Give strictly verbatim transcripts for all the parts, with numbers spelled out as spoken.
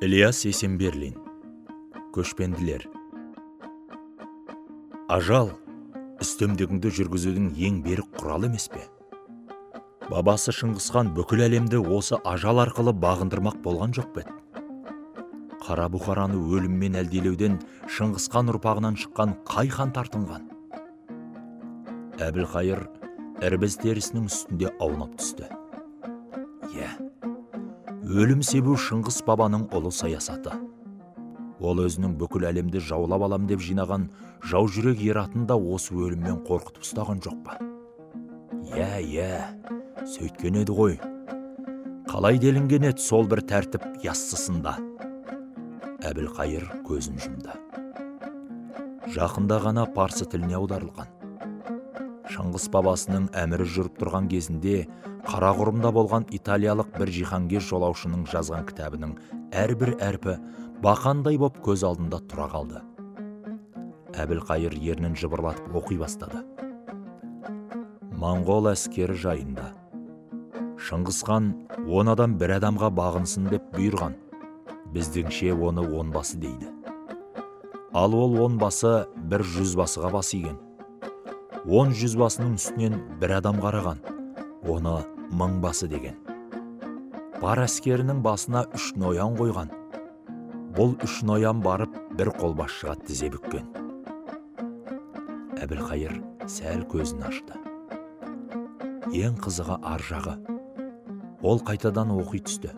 Ілияс Есенберлин. Көшпенділер. Ажал үстемдігіңді жүргізудің ең берік құралы емес пе? Бабасы Шыңғысхан бүкіл әлемді осы ажал арқылы бағындырмақ болған жоқ бе? Қара Бұхараны өліммен әлдилеуден Шыңғысхан ұрпағынан шыққан қай хан тартынған? Әбілқайыр ірбіз терісінің үстінде аунап түсті. Иә, өлім себу Шыңғыс бабаның ұлы саясаты. Ол өзінің бүкіл әлемді жаулап алам деп жинаған жау жүрек ератын да осы өліммен қорқытып ұстаған жоқ па? Иә, иә, сөйткен еді ғой. Қалай делінген еді сол бір тәртіп яссысында? Әбілқайыр көзін жұмды. Жақында ғана парсы тіліне аударылған. Шыңғыс бабасының әмірі жүріп тұрған кезінде Қарақұрымда болған италиялық бір жиһангер жолаушының жазған кітабының әрбір әрпі бақандай боп көз алдында тұра қалды. Әбілқайыр ернін жыбырлатып оқи бастады. Моңғол әскері жайында. Шыңғысхан он адам бір адамға бағынсын деп бұйырған. Біздіңше оны онбасы дейді. Ал ол онбасы бір жүзбасыға бас иген. Он жүзбасының үстінен бір адам қараған. Оны мыңбасы деген. Бар әскерінің басына үш ноян қойған. Бұл үш ноян барып бір қолбасшыға тізе бүккен. Әбілқайыр сәл көзін ашты. Ең қызығы ар жағы. Ол қайтадан оқи түсті.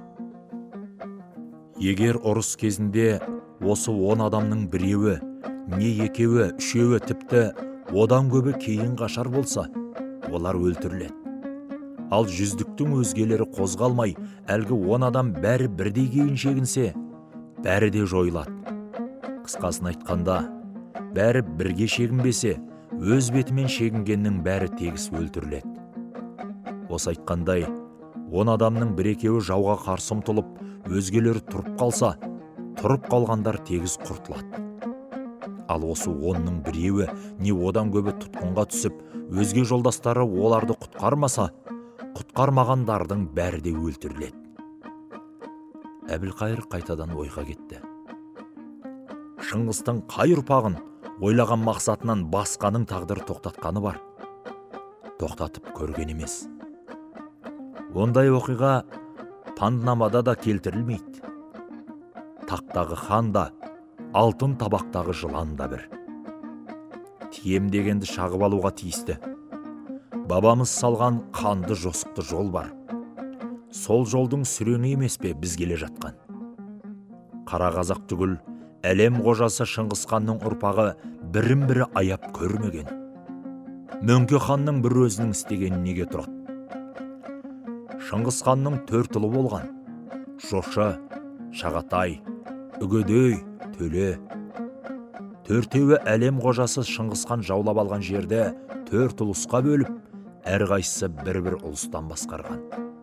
Егер ұрыс кезінде осы он адамның біреуі, не екеуі, үшеуі, тіпті одан көбі кейін қашар болса, олар өлтіріледі. Ал жүздіктің өзгелері қозғалмай, әлгі он адам бәрі бірдей кейін шегінсе, бәрі де жойылады. Қысқасын айтқанда, бәрі бірге шегінбесе, өз бетімен шегінгеннің бәрі тегіс өлтіріледі. Осы айтқандай, он адамның бір-екеуі жауға қарсы ұмтылып, өзгелері тұрып қалса, тұрып қалғандар тегіс құртылады. Ал осы онның біреуі не одан көбі тұтқынға түсіп, өзге жолдастары оларды құтқармаса, құтқармағандардың бәрі де өлтіріледі. Әбілқайыр қайтадан ойға кетті. Шыңғыстың қай ұрпағын ойлаған мақсатынан басқаның тағдыры тоқтатқаны бар? Тоқтатып көрген емес. Ондай оқиға Панднамада да келтірілмейді. Тақтағы хан да, алтын табақтағы жылан да бір. Тием дегенді шағып алуға тиісті. Бабамыз салған қанды жосықты жол бар. Сол жолдың сүреңі емес пе біз келе жатқан? Қара қазақ түгіл, әлем қожасы Шыңғысханның ұрпағы бірін-бірі аяп көрмеген. Мөңке ханның бір өзінің істегені неге тұрады? Шыңғысханның төрт ұлы болған. Жошы, Шағатай, Үгедей, Төле. Төртеуі әлем қожасы Шыңғысхан жаулап алған жерде төрт ұлысқа бөліп, әрқайсысы бір-бір ұлыстан басқарған.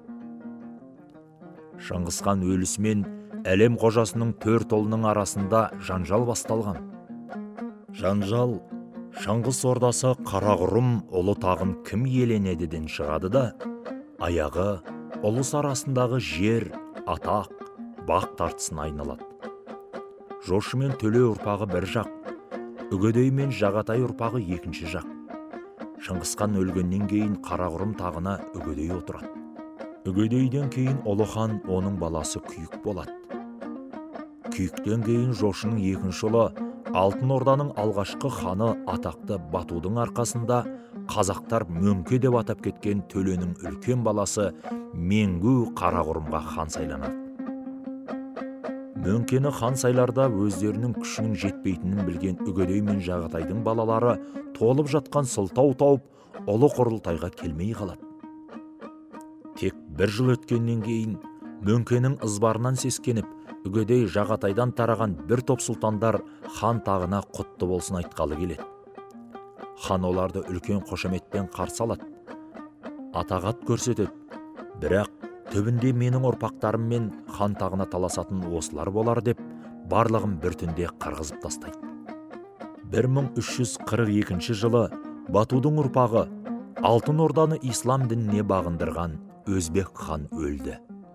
Шыңғысхан өлісімен әлем қожасының төрт ұлының арасында жанжал басталған. Жанжал Шыңғыс ордасы Қарақұрым ұлы тағын кім иеленедіден шығады да, аяғы ұлыс арасындағы жер, атақ, бақ тартысына айналады. Жошы мен Төле ұрпағы бір жақ, Үгедей мен Жағатай ұрпағы екінші жақ. Шыңғысхан өлгеннен кейін Қарақұрым тағына Үгедей отырады. Үгедейден кейін ұлы хан, оның баласы Күйік болады. Күйіктен кейін Жошының екінші ұлы, Алтын Орданың алғашқы ханы атақты Батудың арқасында қазақтар Мөңке деп атап кеткен Төленің үлкен баласы Менгу Қарақұрымға хан сайланады. Мөңкені хан сайларда өздерінің күшінің жетпейтінін білген Үгедей мен Жағатайдың балалары толып жатқан сылтау тауып, ұлы құрылтайға келмей қалады. Тек бір жыл өткеннен кейін Мөңкенің ызбарынан сескеніп, Үгедей Жағатайдан тараған бір топ сұлтандар хан тағына құтты болсын айтқалы келеді. Хан оларды үлкен қошаметпен қарсы алады. Атағат көрсетеді. Бірақ түбінде менің ұрпақтарыммен хан тағына таласатын осылар болар деп, барлығын бір түнде қарғызып тастайды. бір мың үш жүз қырық екінші жылы Батудың ұрпағы Алтын Орданы ислам дініне бағындырған Өзбек хан өлді.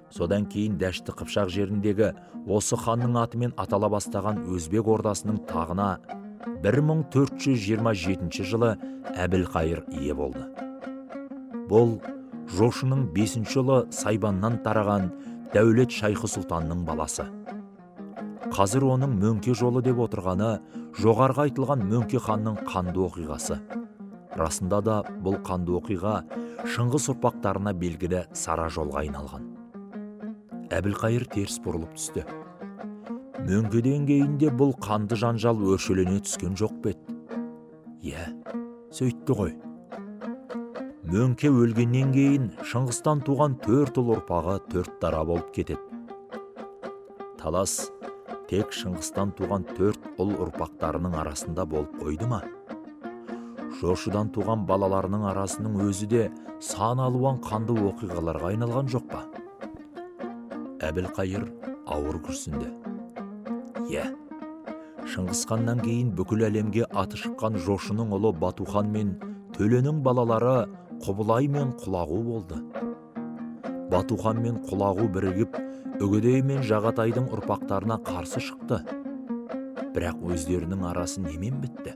Содан кейін Дәшті Қыпшақ жеріндегі осы ханның атымен атала бастаған Өзбек ордасының тағына бір мың төрт жүз жиырма жетінші жылы Әбілқайыр ие болды. Бұл Жошының бесінші ұлы Сайбаннан тараған Дәулет Шайхы Сұлтанның баласы. Қазір оның Мөңке жолы деп отырғаны жоғарғы айтылған Мөңке ханның қанды оқиғасы. Расында да бұл қанды оқиға Шыңғыс ұрпақтарына белгілі сара жолға айналған. Әбілқайыр теріс бұрылып түсті. Мөңкеден кейін де бұл қанды жанжал өршелене түскен жоқ бет. Иә, сөйтті ғой. Мөңке өлгеннен кейін Шыңғыстан туған төрт ұл ұрпағы төрт дара болып кетеді. Талас тек Шыңғыстан туған төрт ұл ұрпақтарының арасында болып қойды ма? Жошыдан туған балаларының арасының өзі де сан алуан қанды оқиғаларға айналған жоқ па? Әбілқайыр ауыр күрсінді. Иә, Шыңғыс ханнан кейін бүкіл әлемге аты шыққан Жошының ұлы Батухан мен Төленің балалары Құбылай мен Құлағу болды. Батухан мен Құлағу бірігіп, Үгедей мен Жағатайдың ұрпақтарына қарсы шықты. Бірақ өздерінің арасы немен бітті?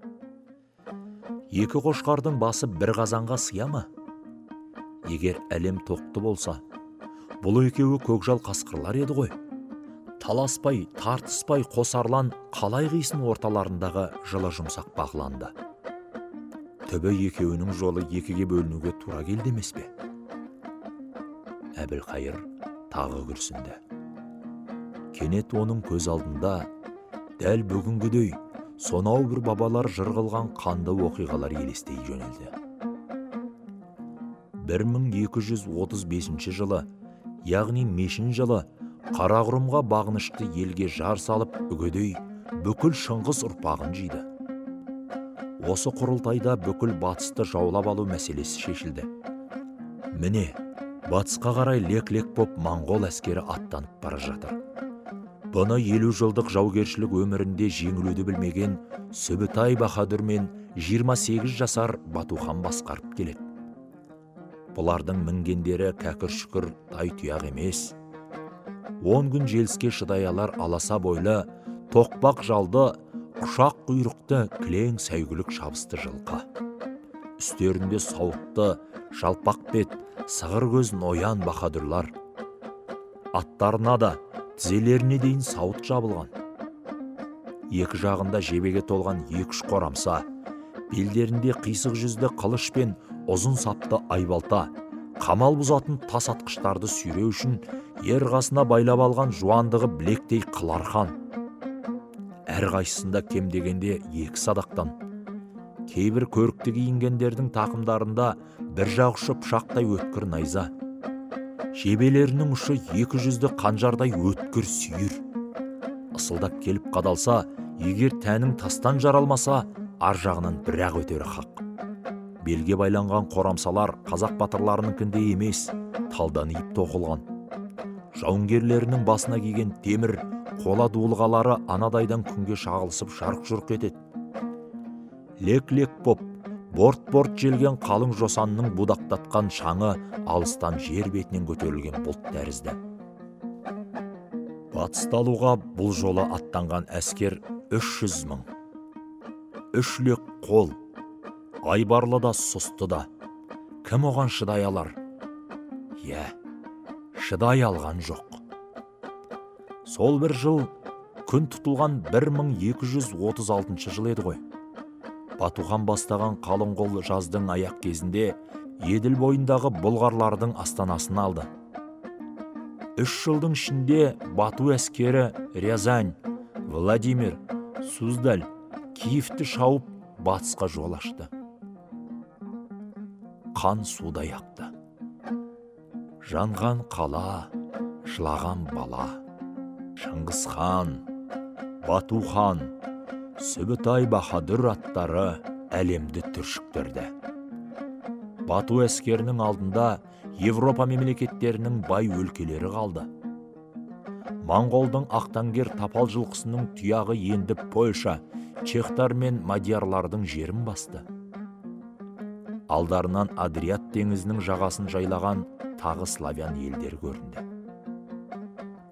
Екі қошқардың басы бір қазанға сыя ма? Егер әлем тоқты болса, бұл екеуі көкжал қасқырлар еді ғой. Таласпай, тартыспай қосарлан қалай қисын орталарындағы жылы жұмсақ бағланды. Түбі екеуінің жолы екіге бөлінуге тура келді емес пе? Әбілқайыр тағы күрсінді. Кенет оның көз алдында дәл бүгінгідей сонау бір бабалар жырғылған қанды оқиғалар елестей жөнелді. бір мың екі жүз отыз бесінші жылы, яғни мешін жылы, Қарақұрымға бағынышты елге жар салып Үгедей бүкіл Шыңғыс ұрпағын жиды. Осы құрылтайда бүкіл батысты жаулап алу мәселесі шешілді. Міне, батысқа қарай лек-лек боп моңғол әскері аттанып бара жатыр. Бұны елу жылдық жаугершілік өмірінде жеңілуді білмеген Сүбітай Баһадүр мен жиырма сегіз жасар Батухан басқарып келеді. Бұлардың мінгендері кәкір-шүкір тай-тұяқ емес. Он күн желіске шыдай алар аласа бойлы, тоқпақ жалды, құшақ құйрықты, кілең сәйгүлік шабысты жылқы. Үстерінде сауытты, жалпақ бет, сығыр көз ноян баһадүрлар. Аттарына да, тізелеріне дейін сауыт жабылған. Екі жағында жебеге толған екі-үш қорамса, белдерінде қисық жүзді қылыш пен ұзын сапты айбалта, қамал бұзатын тас атқыштарды сүйреу үшін ер қасына байлап алған жуандығы білектей қылархан. Әр қайсысында кем дегенде екі садақтан. Кейбір көрікті киінгендердің тақымдарында бір жақ ұшы пышақтай өткір найза. Жебелерінің ұшы екі жүзді қанжардай өткір сүйір. Асылдап келіп қадалса, егер тәнің тастан жаралмаса, ар жағынан бір-ақ өтері хақ. Белге байланған қорамсалар қазақ батырларыныкінде емес, талдан иіп тоқылған. Жауынгерлерінің басына киген темір, қола дулығалары анадайдан күнге шағылысып жарқ-жұрқ етеді. Лек-лек боп, борт-борт желген қалың жосанның будақтатқан шаңы алыстан жер бетінен көтерілген бұлт тәрізді. Батысты алуға бұл жолы аттанған әскер үш жүз мың. Үш лек қол, айбарлы да сұсты да. Кім оған шыдай алар? Иә, шыдай алған жоқ. Сол бір жыл күн тұтылған бір мың екі жүз отыз алтыншы жыл еді ғой. Батухан бастаған қалың қол жаздың аяқ кезінде Еділ бойындағы бұлғарлардың астанасын алды. Үш жылдың ішінде Бату әскері Рязань, Владимир, Суздаль, Киевті шауып батысқа жол ашты. Қан судай ақты. Жанған қала, жылаған бала. Шыңғыс хан, Бату хан, Сүбітай Баһадүр аттары әлемді түршіктірді. Бату әскерінің алдында Европа мемлекеттерінің бай өлкелері қалды. Моңғолдың ақтангер тапал жылқысының тұяғы енді Польша, чехтар мен мадиярлардың жерін басты. Алдарынан Адриат теңізінің жағасын жайлаған тағы славян елдер көрінді.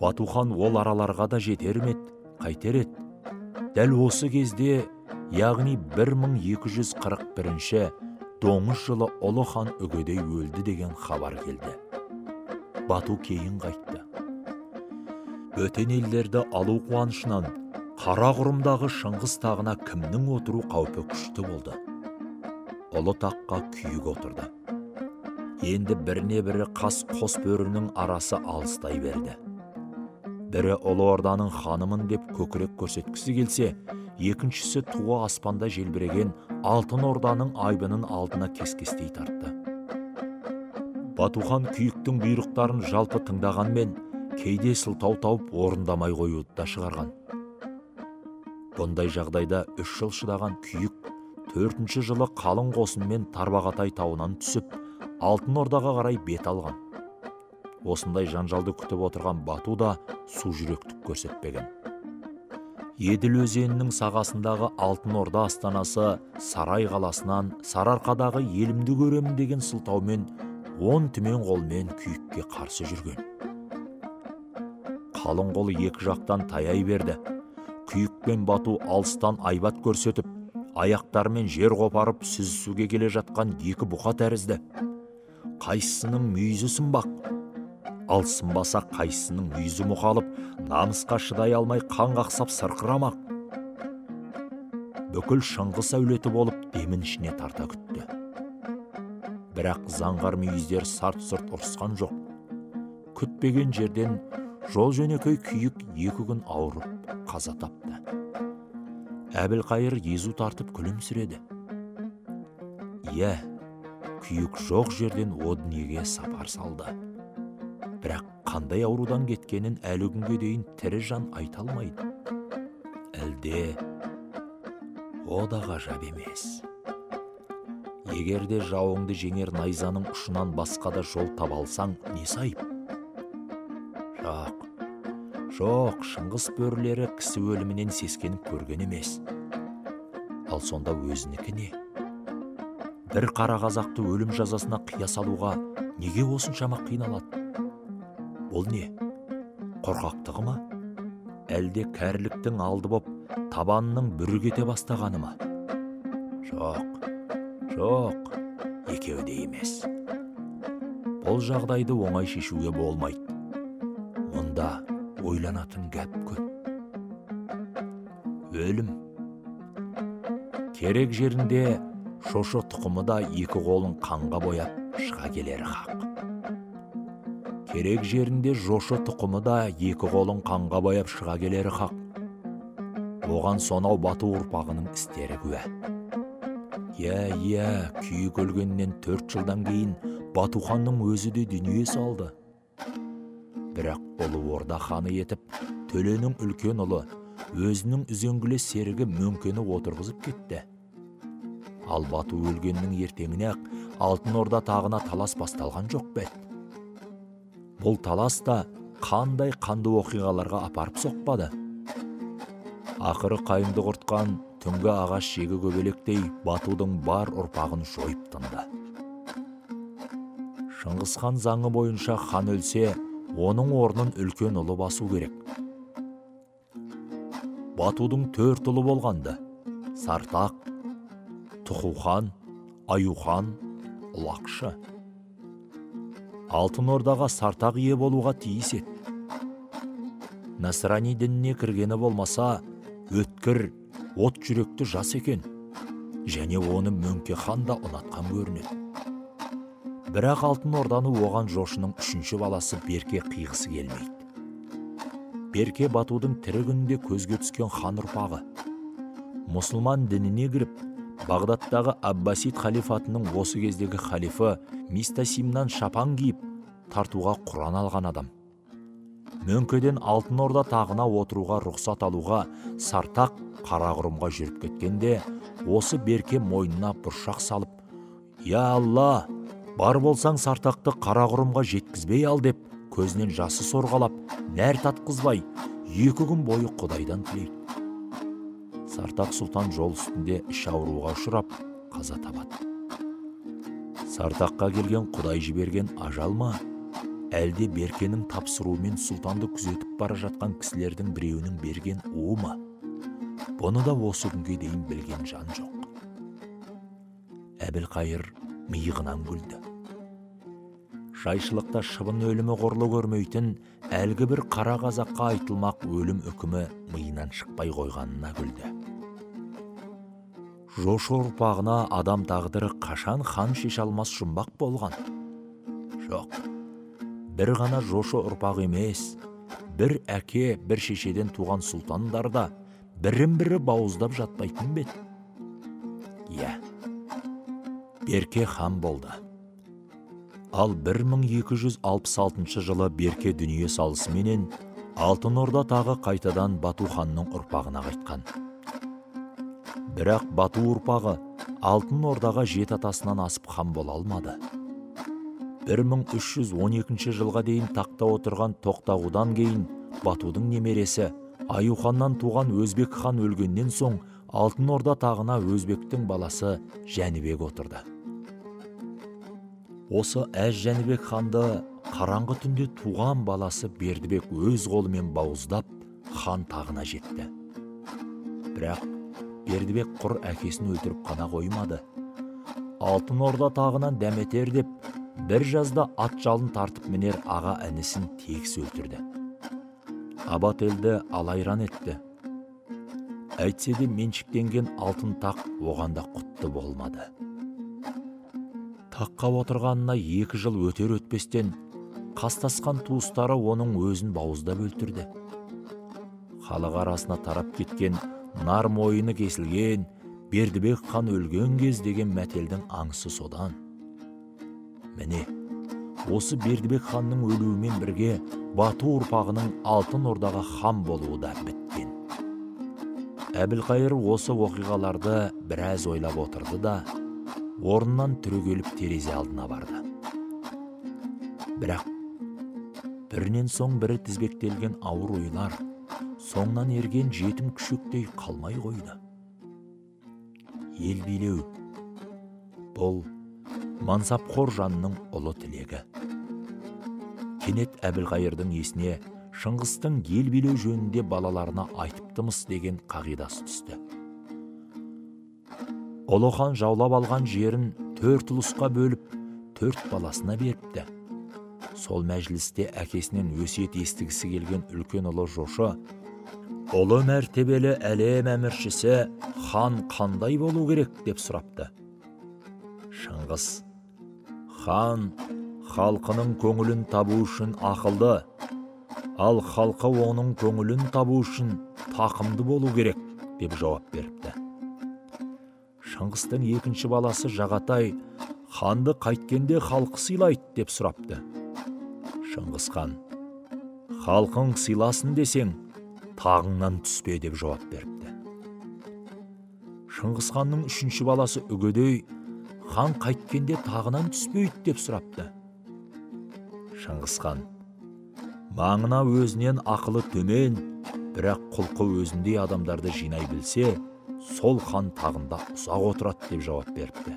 Батухан ол араларға да жетер ме еді, қайтер еді? Дәл осы кезде, яғни бір мың екі жүз қырық бірінші доңыз жылы ұлы хан үгедей өлді деген хабар келді. Бату кейін қайтты. Бөтен елдерді алу қуанышынан Қарақұрымдағы Шыңғыс тағына кімнің отыру қаупі күшті болды. Ұлы таққа күйік отырды. Енді біріне бірі қас қос бөрінің арасы алыстай берді. Бірі Ұлы Орданың ханымын деп көкірек көрсеткісі келсе, екіншісі туы аспанда желбіреген Алтын Орданың айбынын алдына кес-кестей тартты. Батухан күйіктің бұйрықтарын жалпы тыңдағанмен, кейде сылтау тауып орындамай қоюды да шығарған. Бұндай жағдайда үш жыл шыдаған күйік төртінші жылы қалың қосынмен Тарбағатай тауынан түсіп, Алтын Ордаға қарай бет алған. Осындай жанжалды күтіп отырған Бату да су жүректік көрсетпеген. Еділ өзенінің сағасындағы Алтын Орда астанасы Сарай қаласынан Сарыарқадағы елімді көремін деген сылтаумен он түмен қолмен күйікке қарсы жүрген. Қалың қолы екі жақтан таяй берді. Күйік пен Бату алыстан айбат көрсетіп, аяқтарымен жер қопарып сүзісуге келе жатқан екі бұқа тәрізді. Қайсысының мүйізі сынбақ, ал сынбаса қайсысының мүйізі мұқалып, намысқа шыдай алмай қан қақсап сырқырамақ. Бүкіл Шыңғыс әулеті болып демін ішіне тарта күтті. Бірақ заңғар мүйіздер сарт-сұрт ұрысқан жоқ. Күтпеген жерден жол жөнекей күйік екі күн ауырып қаза тапты. Әбілқайыр езу тартып күлімсіреді. Иә, күйік жоқ жерден о дүниеге сапар салды. Бірақ қандай аурудан кеткенін әлі күнге дейін тірі жан айта алмайды. Әлде о да ғажап емес. Егерде жауыңды жеңер найзаның ұшынан басқа да жол таба алсаң, несі айып? Жоқ, жоқ, Шыңғыс бөрілері кісі өлімінен сескеніп көрген емес. Ал сонда өзінікі не? Бір қара қазақты өлім жазасына қия салуға неге осыншама қиналады? Бұл не? Қорқақтығы ма? Әлде кәріліктің алды боп табанының бүрі кете бастағаны ма? Жоқ, жоқ, екеуі де емес. Бұл жағдайды оңай шешуге болмайды. Мұнда ойланатын гәп көп. Өлім. Керек жерінде шошы тұқымы да екі қолын қанға бояп шыға келері хақ. Керек жерінде жошы тұқымы да екі қолын қанға бояп шыға келері хақ. Оған сонау Бату ұрпағының істері куә. Иә, иә, күйік өлгеннен төрт жылдан кейін Батуханның өзі де дүние салды. Бірақ Ұлы Орда ханы етіп, Төленің үлкен ұлы, өзінің үзеңгілес серігі Мөңкені отырғызып кетті. Ал Бату өлгеннің ертеңіне ақ Алтын Орда тағына талас басталған жоқ бәт. Бұл талас та қандай қанды оқиғаларға апарып соқпады. Ақыры қайыңды құртқан түнгі ағаш жегі көбелектей Батудың бар ұрпағын жойып тынды. Шыңғыс хан заңы бойынша хан өлсе, оның орнын үлкен ұлы басу керек. Батудың төрт ұлы болғанды: Сартақ, Тұқухан, Аюхан, Ұлақшы. Алтын Ордаға Сартақ ие болуға тиіс еді. Насрани дініне кіргені болмаса, өткір, от жүректі жас екен, және оны Мөңке хан да ұнатқан көрінеді. Бірақ Алтын Орданы оған жошының үшінші баласы Берке қиғысы келмейді. Берке Батудың тірі күнінде көзге түскен хан ұрпағы. Мұсылман дініне кіріп, Бағдаттағы Аббасид халифатының осы кездегі халифы Мистасимнан шапан киіп, тартуға Құран алған адам. Мөңкеден Алтын Орда тағына отыруға рұқсат алуға Сартақ Қарақұрымға жүріп кеткенде, осы Берке мойнына бұршақ салып, «Я Алла, бар болсаң Сартақты Қарақұрымға жеткізбей ал» деп, көзінен жасы сорғалап, нәр татқызбай, екі күн бойы Құдайдан тілейді. Сартақ сұлтан жол үстінде іш ауруға ұшырап, қаза табады. Сартаққа келген Құдай жіберген ажал ма? әлде Беркенің тапсыруымен сұлтанды күзетіп бара жатқан кісілердің біреуінің берген уы ма? Бұны да осы күнге дейін білген жан жоқ. Әбілқайыр миығынан күлді. Жайшылықта шыбын өлімі қорлы көрмейтін әлгі бір қара қазаққа айтылмақ өлім үкімі миынан шықпай қойғанына күлді. Жошы ұрпағына адам тағдыры қашан хан шеше алмас жұмбақ болған? Жоқ, бір ғана жошы ұрпақ емес, бір әке, бір шешеден туған сұлтандар да бірін-бірі бауыздап жатпайтын бет. Иә, Берке хан болды. Ал бір мың екі жүз алпыс алтыншы жылы Берке дүние салысыменен Алтын Орда тағы қайтадан Бату ханның ұрпағына қайтқан. Бірақ Бату ұрпағы Алтын Ордаға жеті атасынан асып хан бола алмады. бір мың үш жүз он екінші жылға дейін тақта отырған Тоқтағудан кейін Батудың немересі Аюханнан туған Өзбек хан өлгеннен соң Алтын Орда тағына Өзбектің баласы Жәнібек отырды. Осы әз Жәнібек ханды қараңғы түнде туған баласы Бердібек өз қолымен бауыздап хан тағына жетті. Бірақ Бердібек құр әкесін өлтіріп қана қоймады. Алтын Орда тағынан дәметер деп бір жазда ат жалын тартып мінер аға інісін тегіс өлтірді. Абат елді алайран етті. Әйтсе де меншіктенген алтын тақ оған да құтты болмады. Таққа отырғанына екі жыл өтер өтпестен қастасқан туыстары оның өзін бауыздап өлтірді. Халық арасына тарап кеткен нар мойыны кесілген Бердібек хан өлген кез деген мәтелдің аңысы содан. Міне, осы Бердібек ханның өлуімен бірге Бату ұрпағының Алтын Ордаға хан болуы да біткен. Әбілқайыр осы оқиғаларды біраз ойлап отырды да, орнынан түрегеліп терезе алдына барды. Бірақ бірінен соң бірі тізбектелген ауыр ойлар соңынан ерген жетім күшіктей қалмай қойды. Ел билеу бұл мансапқор жанның ұлы тілегі. Кенет Әбілқайырдың есіне Шыңғыстың ел билеу жөнінде балаларына айтыптымыз деген қағидасы түсті. Ұлы хан жаулап алған жерін төрт ұлысқа бөліп, төрт баласына беріпті. Сол мәжілісте әкесінен өсиет естігісі келген үлкен ұлы Жошы, ұлы мәртебелі әлем әміршісі хан қандай болу керек деп сұрапты. Шыңғыс, хан халқының көңілін табу үшін ақылды, ал халқы оның көңілін табу үшін тақымды болу керек деп жауап беріпті. Шыңғыстың екінші баласы Жағатай ханды қайткенде халқы сыйлайды деп сұрапты. Шыңғыс хан, халқың сыйласын десең, тағыңнан түспе деп жауап беріпті. Шыңғыс ханның үшінші баласы Үгедей хан қайткенде тағынан түспейді деп сұрапты. Шыңғыс хан, маңына өзінен ақылы төмен, бірақ құлқы өзіндей адамдарды жинай білсе, сол хан тағында ұзақ отырады деп жауап беріпті.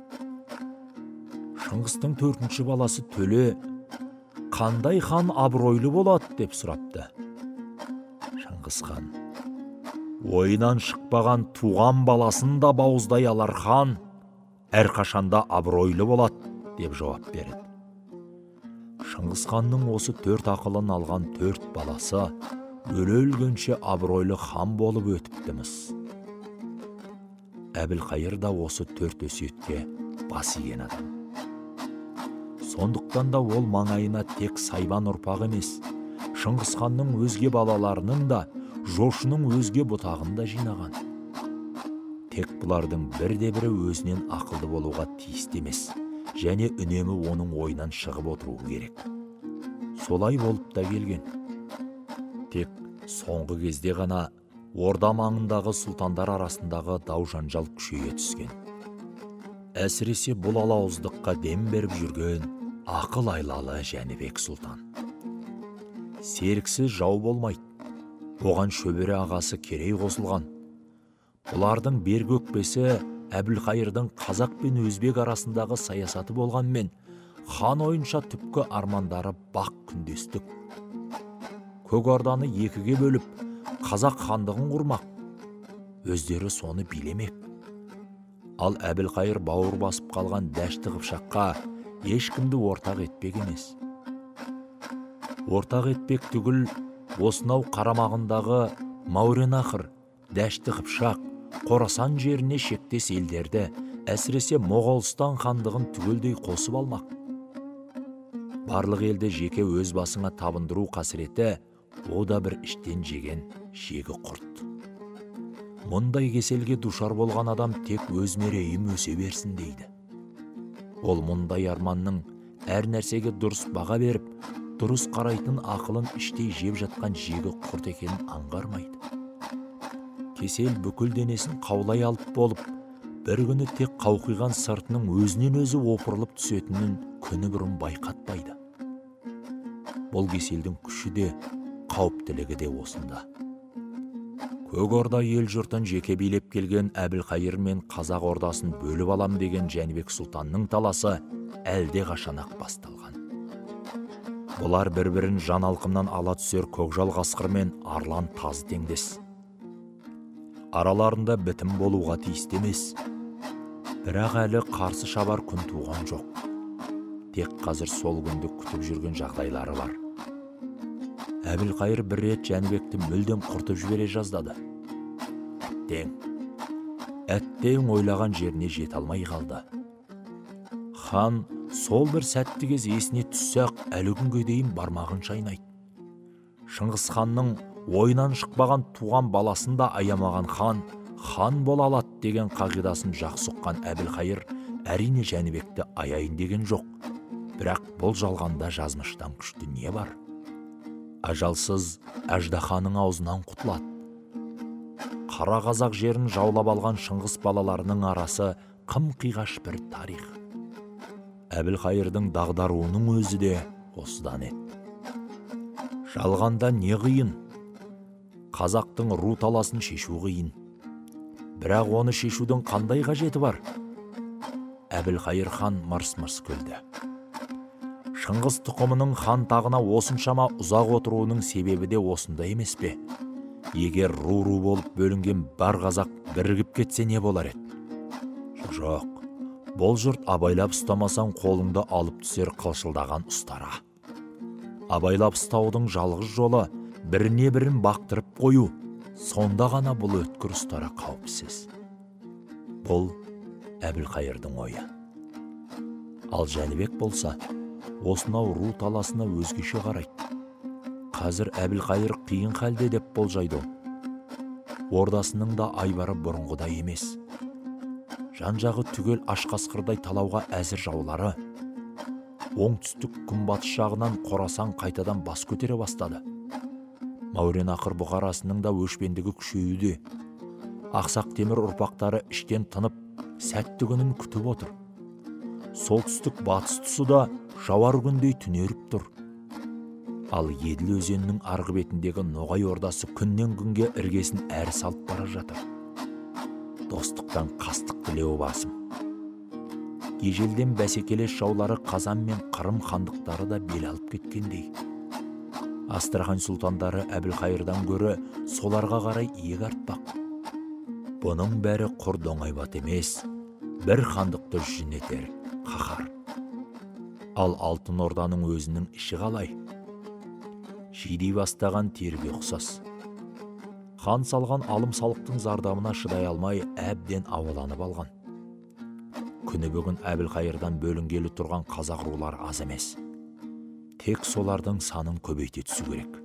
Шыңғыстың төртінші баласы Төле қандай хан абыройлы болады деп сұрапты. Шыңғыс хан, ойынан шықпаған туған баласын да бауыздай алар хан әрқашанда абыройлы болады деп жауап береді. Шыңғыс ханның осы төрт ақылын алған төрт баласы өле-өлгенше абыройлы хан болып өтіптіміз. Әбілқайыр да осы төрт өсиетке бас иген адам. Сондықтан да ол маңайына тек Сайбан ұрпағы емес, Шыңғыс ханның өзге балаларының да, Жошының өзге бұтағын да жинаған. Тек бұлардың бірде-бірі өзінен ақылды болуға тиісті емес, және үнемі оның ойынан шығып отыруы керек. Солай болып та келген. Тек соңғы кезде ғана орда маңындағы сұлтандар арасындағы дау-жанжал күшейе түскен. Әсіресе бұл алауыздыққа дем беріп жүрген ақыл айлалы Жәнібек сұлтан. Серіксіз жау болмайды. Оған шөбере ағасы Керей қосылған. Бұлардың бергі өкпесі Әбілқайырдың қазақ пен өзбек арасындағы саясаты болғанмен, хан ойынша түпкі армандары бақ күндестік. Көк Орданы екіге бөліп, қазақ хандығын құрмақ. Өздері соны билемек. Ал Әбілқайыр бауыр басып қалған Дәшті Қыпшаққа ешкімді ортақ етпек емес. Ортақ етпек түгіл, осынау қарамағындағы Мауреннахр, Дәшті Қыпшақ, Қорасан жеріне шектес елдерді, әсіресе Моғолстан хандығын түгелдей қосып алмақ. Барлық елді жеке өз басыңа табындыру қасіреті, о да бір іштен жеген жегі құрт. Мұндай кеселге душар болған адам тек өз мерейім өсе берсін дейді. Ол мұндай арманның әр нәрсеге дұрыс баға беріп, дұрыс қарайтын ақылын іштей жеп жатқан жегі құрт екенін аңғармайды. Кесел бүкіл денесін қаулай алып болып, бір күні тек қауқиған сыртының өзінен өзі опырылып түсетінін күні бұрын байқатпайды. Бұл кеселдің күші де, қауіптілігі де осында. Көк Орда ел жұртын жеке билеп келген Әбілқайыр мен Қазақ Ордасын бөліп алам деген Жәнібек Сұлтанның таласы әлде қашан-ақ басталған. Бұлар бір-бірін жан алқымнан ала түсер көкжал қасқыр мен арлан тазы теңдес. Араларында бітім болуға тиісті емес. Бірақ әлі қарсы шабар күн туған жоқ. Тек қазір сол күнді күтіп жүрген жағдайлары бар. Әбілқайыр бір рет Жәнібекті мүлдем құртып жібере жаздады. Әттең, әттең ойлаған жеріне жете алмай қалды. Хан сол бір сәтті кез есіне түссақ әлі күнге дейін бармағын шайнайды. Шыңғыс ханның ойынан шықпаған туған баласын да аямаған хан, хан бола алады деген қағидасын жақсы ұққан Әбілқайыр әрине Жәнібекті аяйын деген жоқ. Бірақ бұл жалғанда жазмыштан күшті не бар? Ажалсыз әждаханың аузынан құтылады. Қара қазақ жерін жаулап алған Шыңғыс балаларының арасы қым-қиғаш бір тарих. Әбілқайырдың дағдаруының өзі де осыдан еді. Жалғанда не қиын? Қазақтың ру таласын шешу қиын. Бірақ оны шешудің қандай қажеті бар? Әбілқайыр хан мырс-мырс күлді. Шыңғыс тұқымының хан тағына осыншама ұзақ отыруының себебі де осында емес пе? Егер ру-ру болып бөлінген бар қазақ бірігіп кетсе не болар еді? Жоқ, бұл жұрт абайлап ұстамасаң қолыңды алып түсер қылшылдаған ұстара. Абайлап ұстаудың жалғыз жолы біріне бірін бақтырып қою, сонда ғана бұл өткір ұстара қауіпсіз. Бұл Әбілқайырдың ойы. Ал Жәнібек болса, осынау ру таласына өзгеше қарайды. Қазір Әбілқайыр қиын халде деп болжайды. Ордасының да айбары бұрынғыдай емес. Жан-жағы түгел ашқасқырдай талауға әзір жаулары. Оңтүстік күнбатыс жағынан Қорасан қайтадан бас көтере бастады. Мауреннахр бұқарасының да өшпендігі күшеюде. Ақсақ Темір ұрпақтары іштен тынып, сәтті күнін күтіп отыр. Солтүстік батыс тұсы да жауар күндей түнеріп тұр. Ал Еділ өзенінің арғы бетіндегі Ноғай ордасы күннен күнге іргесін әрі салып бара жатыр. Достықтан қастық тілеуі басым. Ежелден бәсекелес жаулары Қазан мен Қырым хандықтары да бел алып кеткендей. Астрахань сұлтандары Әбілқайырдан гөрі соларға қарай иек артпақ. Бұның бәрі құр доңайбат емес, бір хандықты жүнетер қаһар. Ал Алтын Орданың өзінің іші қалай? Жидей бастаған терге ұқсас. Хан салған алым салықтың зардабына шыдай алмай әбден ауаланып алған. Күні бүгін Әбілқайырдан бөлінгелі тұрған қазақ рулар аз емес. Тек солардың санын көбейте түсу керек.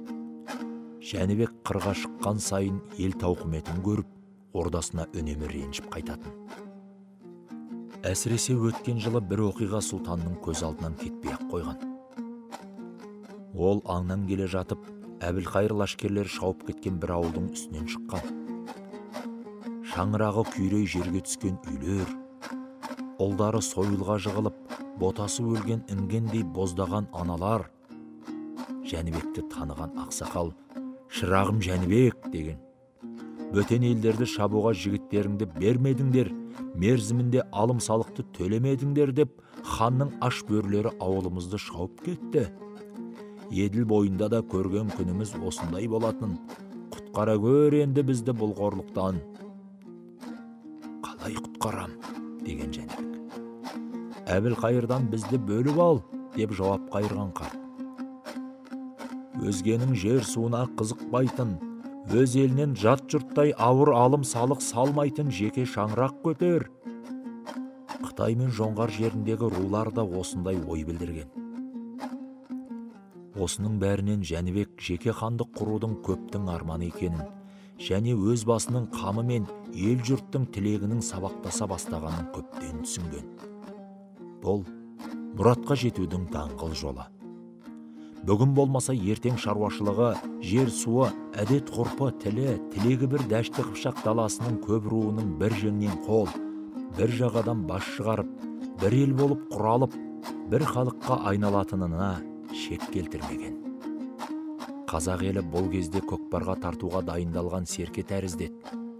Жәнібек қырға шыққан сайын ел тауқыметін көріп, ордасына үнемі ренжіп қайтатын. Әсіресе өткен жылы бір оқиға сұлтанның көз алдынан кетпей-ақ қойған. Ол аңнан келе жатып, Әбілқайыр лашкерлері шауып кеткен бір ауылдың үстінен шыққан. Шаңырағы күйрей жерге түскен үйлер, ұлдары сойылға жығылып, ботасы өлген інгендей боздаған аналар. Жәнібекті таныған ақсақал, «Шырағым Жәнібек» деген. Бөтен елдерді шабуға жігіттеріңді бермедіңдер, мерзімінде алым салықты төлемедіңдер деп ханның аш бөрілері ауылымызды шауып кетті. Еділ бойында да көрген күніміз осындай болатын. Құтқара көр енді бізді бұл қорлықтан. Қалай құтқарам, деген Жәнібек. Әбілқайырдан бізді бөліп ал, деп жауап қайырған қарт. Өзгенің жер суына қызықпайтын, өз елінен жат жұрттай ауыр алым салық салмайтын жеке шаңырақ көтер. Қытай мен жоңғар жеріндегі рулар да осындай ой білдірген. Осының бәрінен Жәнібек жеке хандық құрудың көптің арманы екенін, және өз басының қамы мен ел жұрттың тілегінің сабақтаса бастағанын көптен түсінген. Бұл мұратқа жетудің даңғыл жолы. Бүгін болмаса ертең шаруашылығы, жер суы, әдет ғұрпы, тілі, тілегі бір дәшті қыпшақ даласының көп руының бір жеңнен қол, бір жағадан бас шығарып, бір ел болып құралып, бір халыққа айналатынына шек келтірмеген. Қазақ елі бұл кезде көкпарға тартуға дайындалған серке тәріздет.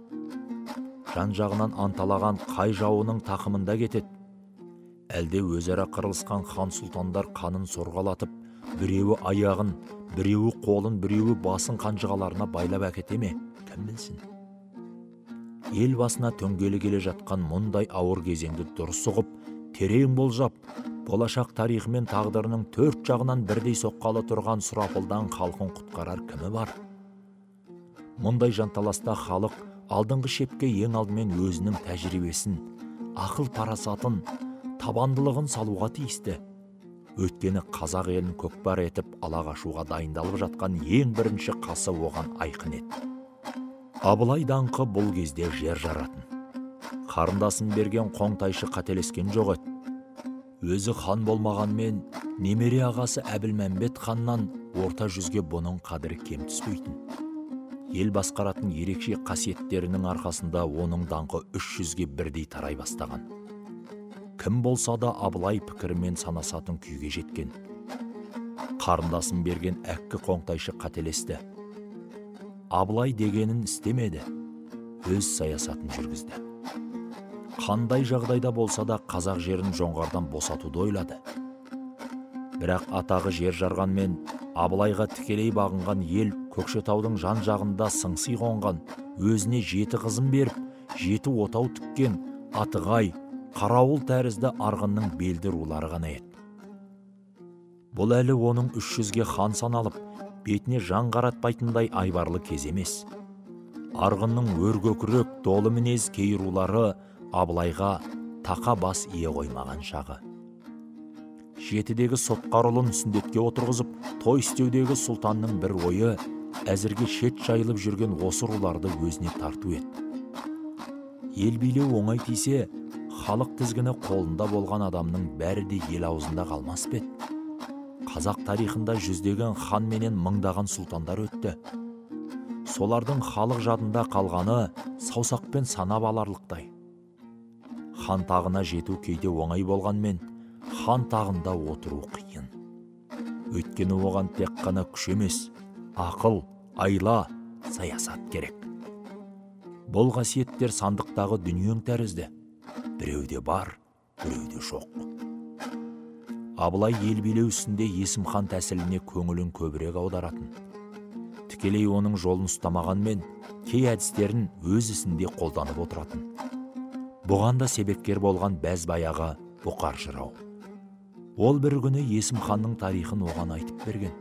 Жан жағынан анталаған қай жауының тақымында кетеді. Әлде өзара қырылысқан хан сұлтандар қанын сорғалатып, біреуі аяғын, біреуі қолын, біреуі басын қанжығаларына байлап әкете ме? Кім білсін? Ел басына төңгелі келе жатқан мұндай ауыр кезеңді дұрыс ұғып, терең болжап, болашақ тарихы мен тағдырының төрт жағынан бірдей соққалы тұрған сұрапылдан халқын құтқарар кімі бар? Мұндай жанталаста халық алдыңғы шепке ең алдымен өзінің тәжірибесін, ақыл парасатын, табандылығын салуға тиісті. Өткені қазақ елін көкпар етіп ала қашуға дайындалып жатқан ең бірінші қасы оған айқын еді. Абылай даңқы бұл кезде жер жаратын. Қарындасын берген Қоңтайшы қателескен жоқ еді. Өзі хан болмағанмен, немере ағасы Әбілмәмбет ханнан орта жүзге бұның қадірі кем түспейтін. Ел басқаратын ерекше қасиеттерінің арқасында оның даңқы үш жүзге бірдей тарай бастаған. Кім болса да Абылай пікірімен санасатын күйге жеткен. Қарындасын берген әккі Қоңтайшы қателесті. Абылай дегенін істемеді, өз саясатын жүргізді. Қандай жағдайда болса да қазақ жерін жоңғардан босатуды ойлады. Бірақ атағы жер жарғанмен Абылайға тікелей бағынған ел Көкшетаудың жан жағында сыңси қонған, өзіне жеті қызын беріп, жеті отау тіккен Атығай, Қарауыл тәрізді арғынның белді рулары ғана еді. Бұл әлі оның үш жүзге хан саналып, бетіне жан қаратпайтындай айбарлы кез емес. Арғынның өркөкірек, долы мінез кей рулары Абылайға тақа бас ие қоймаған шағы. Жетідегі сотқарұлын сүндетке отырғызып, той істеудегі сұлтанның бір ойы әзірге шет жайылып жүрген осы руларды өзіне тарту еді. Ел билеу оңай тисе, халық тізгіні қолында болған адамның бәрі де ел аузында қалмас бет. Қазақ тарихында жүздеген хан менен мыңдаған сұлтандар өтті. Солардың халық жадында қалғаны саусақпен санап аларлықтай. Хан тағына жету кейде оңай болғанмен, хан тағында отыру қиын. Өйткені оған тек қана күш емес, ақыл, айла, саясат керек. Бұл қасиеттер сандықтағы дүниең тәрізді. Біреуде бар, біреуде жоқ. Абылай ел билеу үстінде Есім хан тәсіліне көңілін көбірек аударатын. Тікелей оның жолын ұстамағанмен, кей әдістерін өз ісінде қолданып отыратын. Бұған да себепкер болған бәз-баяғы Бұқар жырау. Ол бір күні Есім ханның тарихын оған айтып берген.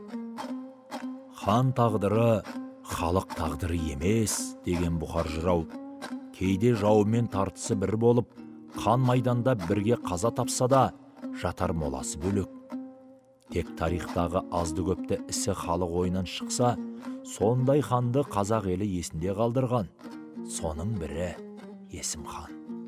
Хан тағдыры халық тағдыры емес, деген Бұқар жырау. Кейде жауымен тартысы бір болып, қан майданда бірге қаза тапса да, жатар моласы бөлек. Тек тарихтағы азды көпті ісі халық ойынан шықса, сондай ханды қазақ елі есінде қалдырған. Соның бірі Есім хан.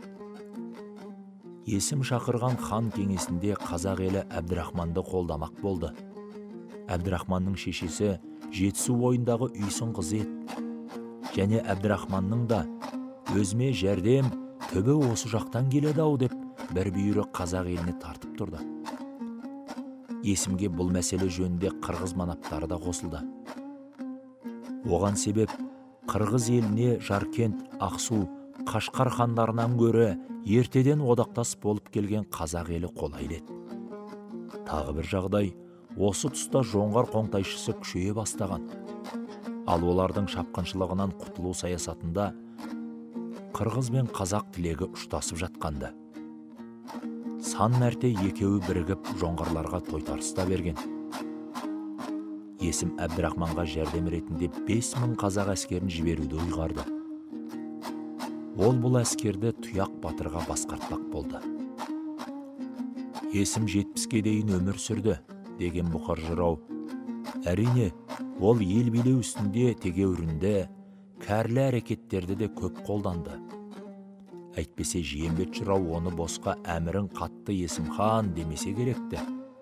Есім шақырған хан кеңесінде қазақ елі Әбдірахманды қолдамақ болды. Әбдірахманның шешесі Жетісу бойындағы үйсін қызы еді. Және Әбдірахманның да өзіме жәрдем түбі осы жақтан келеді-ау деп бір бүйірі қазақ еліне тартып тұрды. Есімге бұл мәселе жөнінде қырғыз манаптары да қосылды. Оған себеп қырғыз еліне Жаркент, Ақсу, Қашқар хандарынан гөрі ертеден одақтас болып келген қазақ елі қолайлы еді. Тағы бір жағдай, осы тұста жоңғар қоңтайшысы күшейе бастаған. Ал олардың шапқыншылығынан құтылу саясатында қырғыз бен қазақ тілегі ұштасып жатқанды. Сан мәрте екеуі бірігіп жоңғарларға тойтарыста берген. Есім Әбдірахманға жәрдем ретінде бес мың қазақ әскерін жіберуді ұйғарды. Ол бұл әскерді Тұяқ батырға басқартпақ болды. Есім жетпіске дейін өмір сүрді деген Бұқар жырау. Әрине, ол ел билеу үстінде тегеурінді, кәрлі әрекеттерді де көп қолданды. Әйтпесе Жиенбет жырау оны босқа әмірін қатты Есім хан демесе керекті.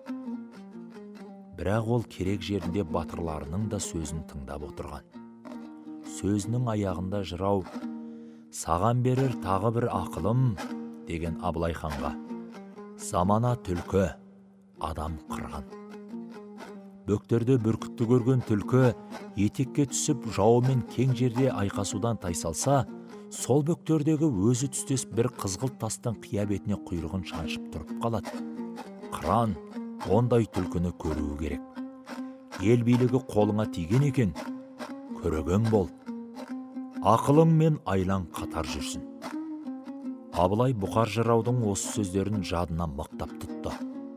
Бірақ ол керек жерінде батырларының да сөзін тыңдап отырған. Сөзінің аяғында жырау «Саған берер тағы бір ақылым» деген Абылай ханға. Замана түлкі, адам қырған. Бөктерде бүркітті көрген түлкі етекке түсіп жауымен кең жерде айқасудан тайсалса, сол бөктердегі өзі түстес бір қызғылт тастың қия бетіне құйрығын шаншып тұрып қалады. Қыран ондай түлкіні көруі керек. Ел билігі қолыңа тиген екен, көреген бол. Ақылың мен айлаң қатар жүрсін. Абылай Бұқар жыраудың осы сөздерін жадына мықтап тұтты.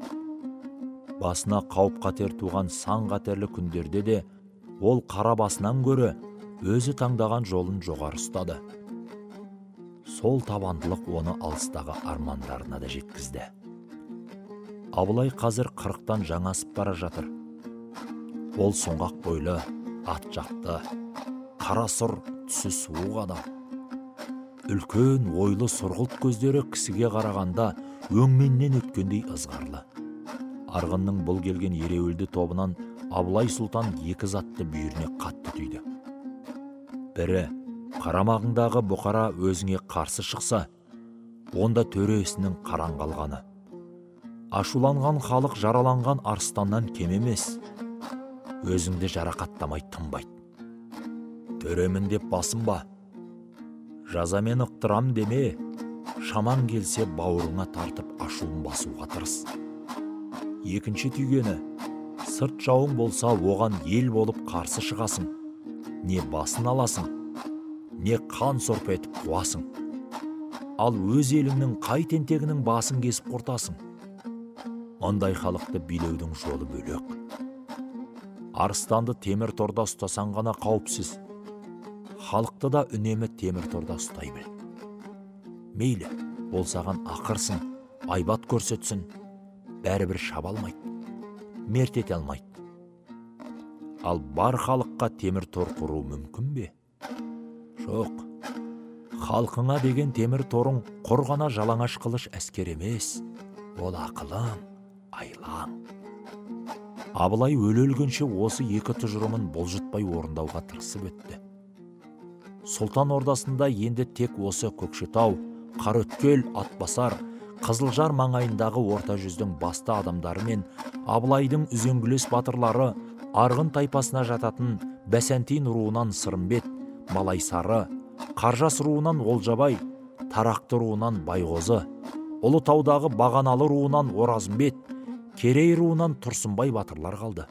Басына қауіп қатер туған сан қатерлі күндерде де ол қара басынан гөрі өзі таңдаған жолын жоғары ұстады. Сол табандылық оны алыстағы армандарына да жеткізді. Абылай қазір қырықтан жаңа асып бара жатыр. Ол сұңғақ бойлы, ат жақты, қара сұр, түсі суық адам. Үлкен, ойлы сұрғылт көздері кісіге қарағанда өңменнен өткендей ызғарлы. Арғынның бұл келген ереуілді тобынан Абылай сұлтан екі затты бүйіріне қатты түйді. Бірі, қарамағындағы бұқара өзіңе қарсы шықса, онда төресінің қаран қалғаны. Ашуланған халық жараланған арыстаннан кем емес. Өзіңді жарақаттамай тынбайды. Төремін деп басынба. Жазамен ықтырам деме, шаман келсе бауырыңа тартып ашуын басуға тырыс. Екінші түйгені, сырт жауың болса оған ел болып қарсы шығасың. Не басын аласың, не қан сорпа етіп қуасың. Ал өз еліңнің қай тентегінің басын кесіп құртасың. Ондай халықты билеудің жолы бөлек. Арыстанды темір торда ұстасаң ғана қауіпсіз. Халықты да үнемі темір торда ұстай біл. Мейлі, ол саған ақырсын, айбат көрсетсін, бәрібір шаба алмайды, мерт ете алмайды. Ал бар халыққа темір тор құру мүмкін бе? Жоқ. Халқыңа деген темір торың құр ғана жалаңаш қылыш әскер емес, ол ақылың, айлаң. Абылай өле-өлгенше осы екі тұжырымын бұлжытпай орындауға тырысып өтті. Сұлтан ордасында енді тек осы Көкшетау, Қараөткел, Атбасар, Қызылжар маңайындағы орта жүздің басты адамдары мен Абылайдың үзеңгілес батырлары, Арғын тайпасына жататын Бәсентин руынан Сырымбет, Малайсары, Қаржас руынан Олжабай, Тарақты руынан Байғозы, Ұлытаудағы Бағаналы руынан Оразымбет, Керей руынан Тұрсынбай батырлар қалды.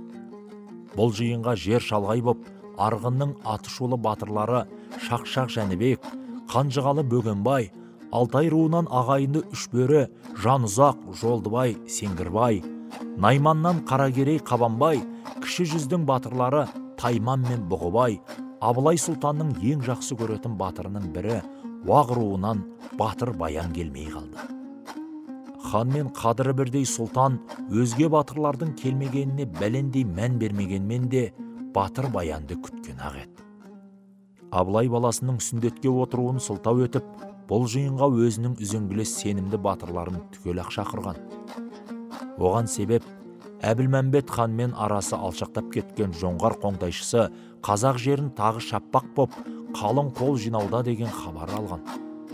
Бұл жиынға жер шалғай боп, Арғынның атышулы батырлары Шақшақ Жәнібек, Қанжығалы Бөгенбай, Алтай руынан ағайынды Үшбөрі, Жанұзақ, Жолдыбай, Сеңгірбай, Найманнан Қаракерей Қабанбай, кіші жүздің батырлары Тайман мен Бұғыбай, Абылай сұлтанның ең жақсы көретін батырының бірі Уақ руынан Батыр Баян келмей қалды. Хан мен қадыры бірдей сұлтан өзге батырлардың келмегеніне бәлендей мән бермегенмен де Батыр Баянды күткен ақ еді. Абылай баласының сүндетке отыруын сылтау етіп, бұл жиынға өзінің үзеңгілес сенімді батырларын түгел-ақ шақырған. Оған себеп Әбілмәмбет ханмен арасы алшақтап кеткен жоңғар қоңтайшысы қазақ жерін тағы шаппақ боп, қалың қол жинауда деген хабар алған.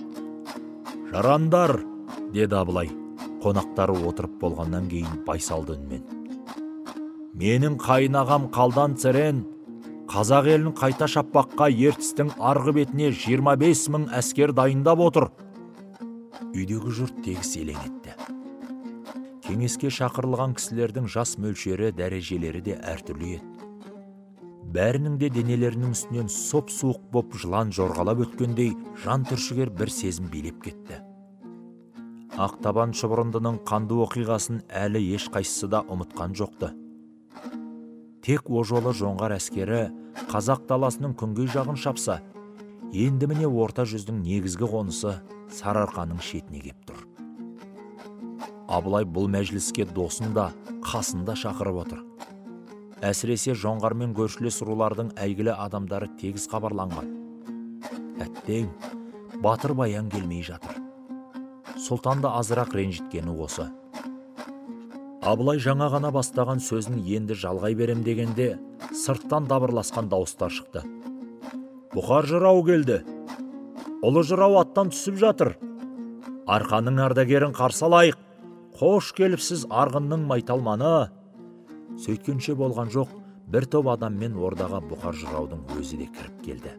«Жарандар!» деді Абылай, қонақтары отырып болғаннан кейін байсалды үнмен. «Менің қайнағам Қалдан Церен қазақ елін қайта шаппаққа ертістің арғы бетіне жиырма бес мың әскер дайындап отыр. Үйдегі жұрт тегіс елең етті. Кеңеске шақырылған кісілердің жас мөлшері, дәрежелері де әртүрлі еді. Бәрінің де денелерінің үстінен соп-суық боп жылан жорғалап өткендей жан түршігер бір сезім билеп кетті. Ақтабан шұбырындының қанды оқиғасын әлі ешқайсысы да ұмытқан жоқты. Тек о жолы жоңғар әскері қазақ даласының күнгей жағын шапса, енді міне орта жүздің негізгі қонысы Сарыарқаның шетіне кеп тұр. Абылай бұл мәжіліске досын да, қасын да шақырып отыр. Әсіресе жоңғармен көршілес рулардың әйгілі адамдары тегіс хабарланған. Әттең, батыр баян келмей жатыр. Сұлтанды азырақ ренжіткені осы. Абылай жаңа ғана бастаған сөзін енді жалғай берем дегенде, сырттан дабырласқан дауыстар шықты. Бұқар жырау келді. Ұлы жырау аттан түсіп жатыр. Арқаның ардагерін қарсы алайық. Қош келіпсіз арғынның майталманы. Сөйткенше болған жоқ, бір топ адаммен ордаға Бұқар жыраудың өзі де кіріп келді.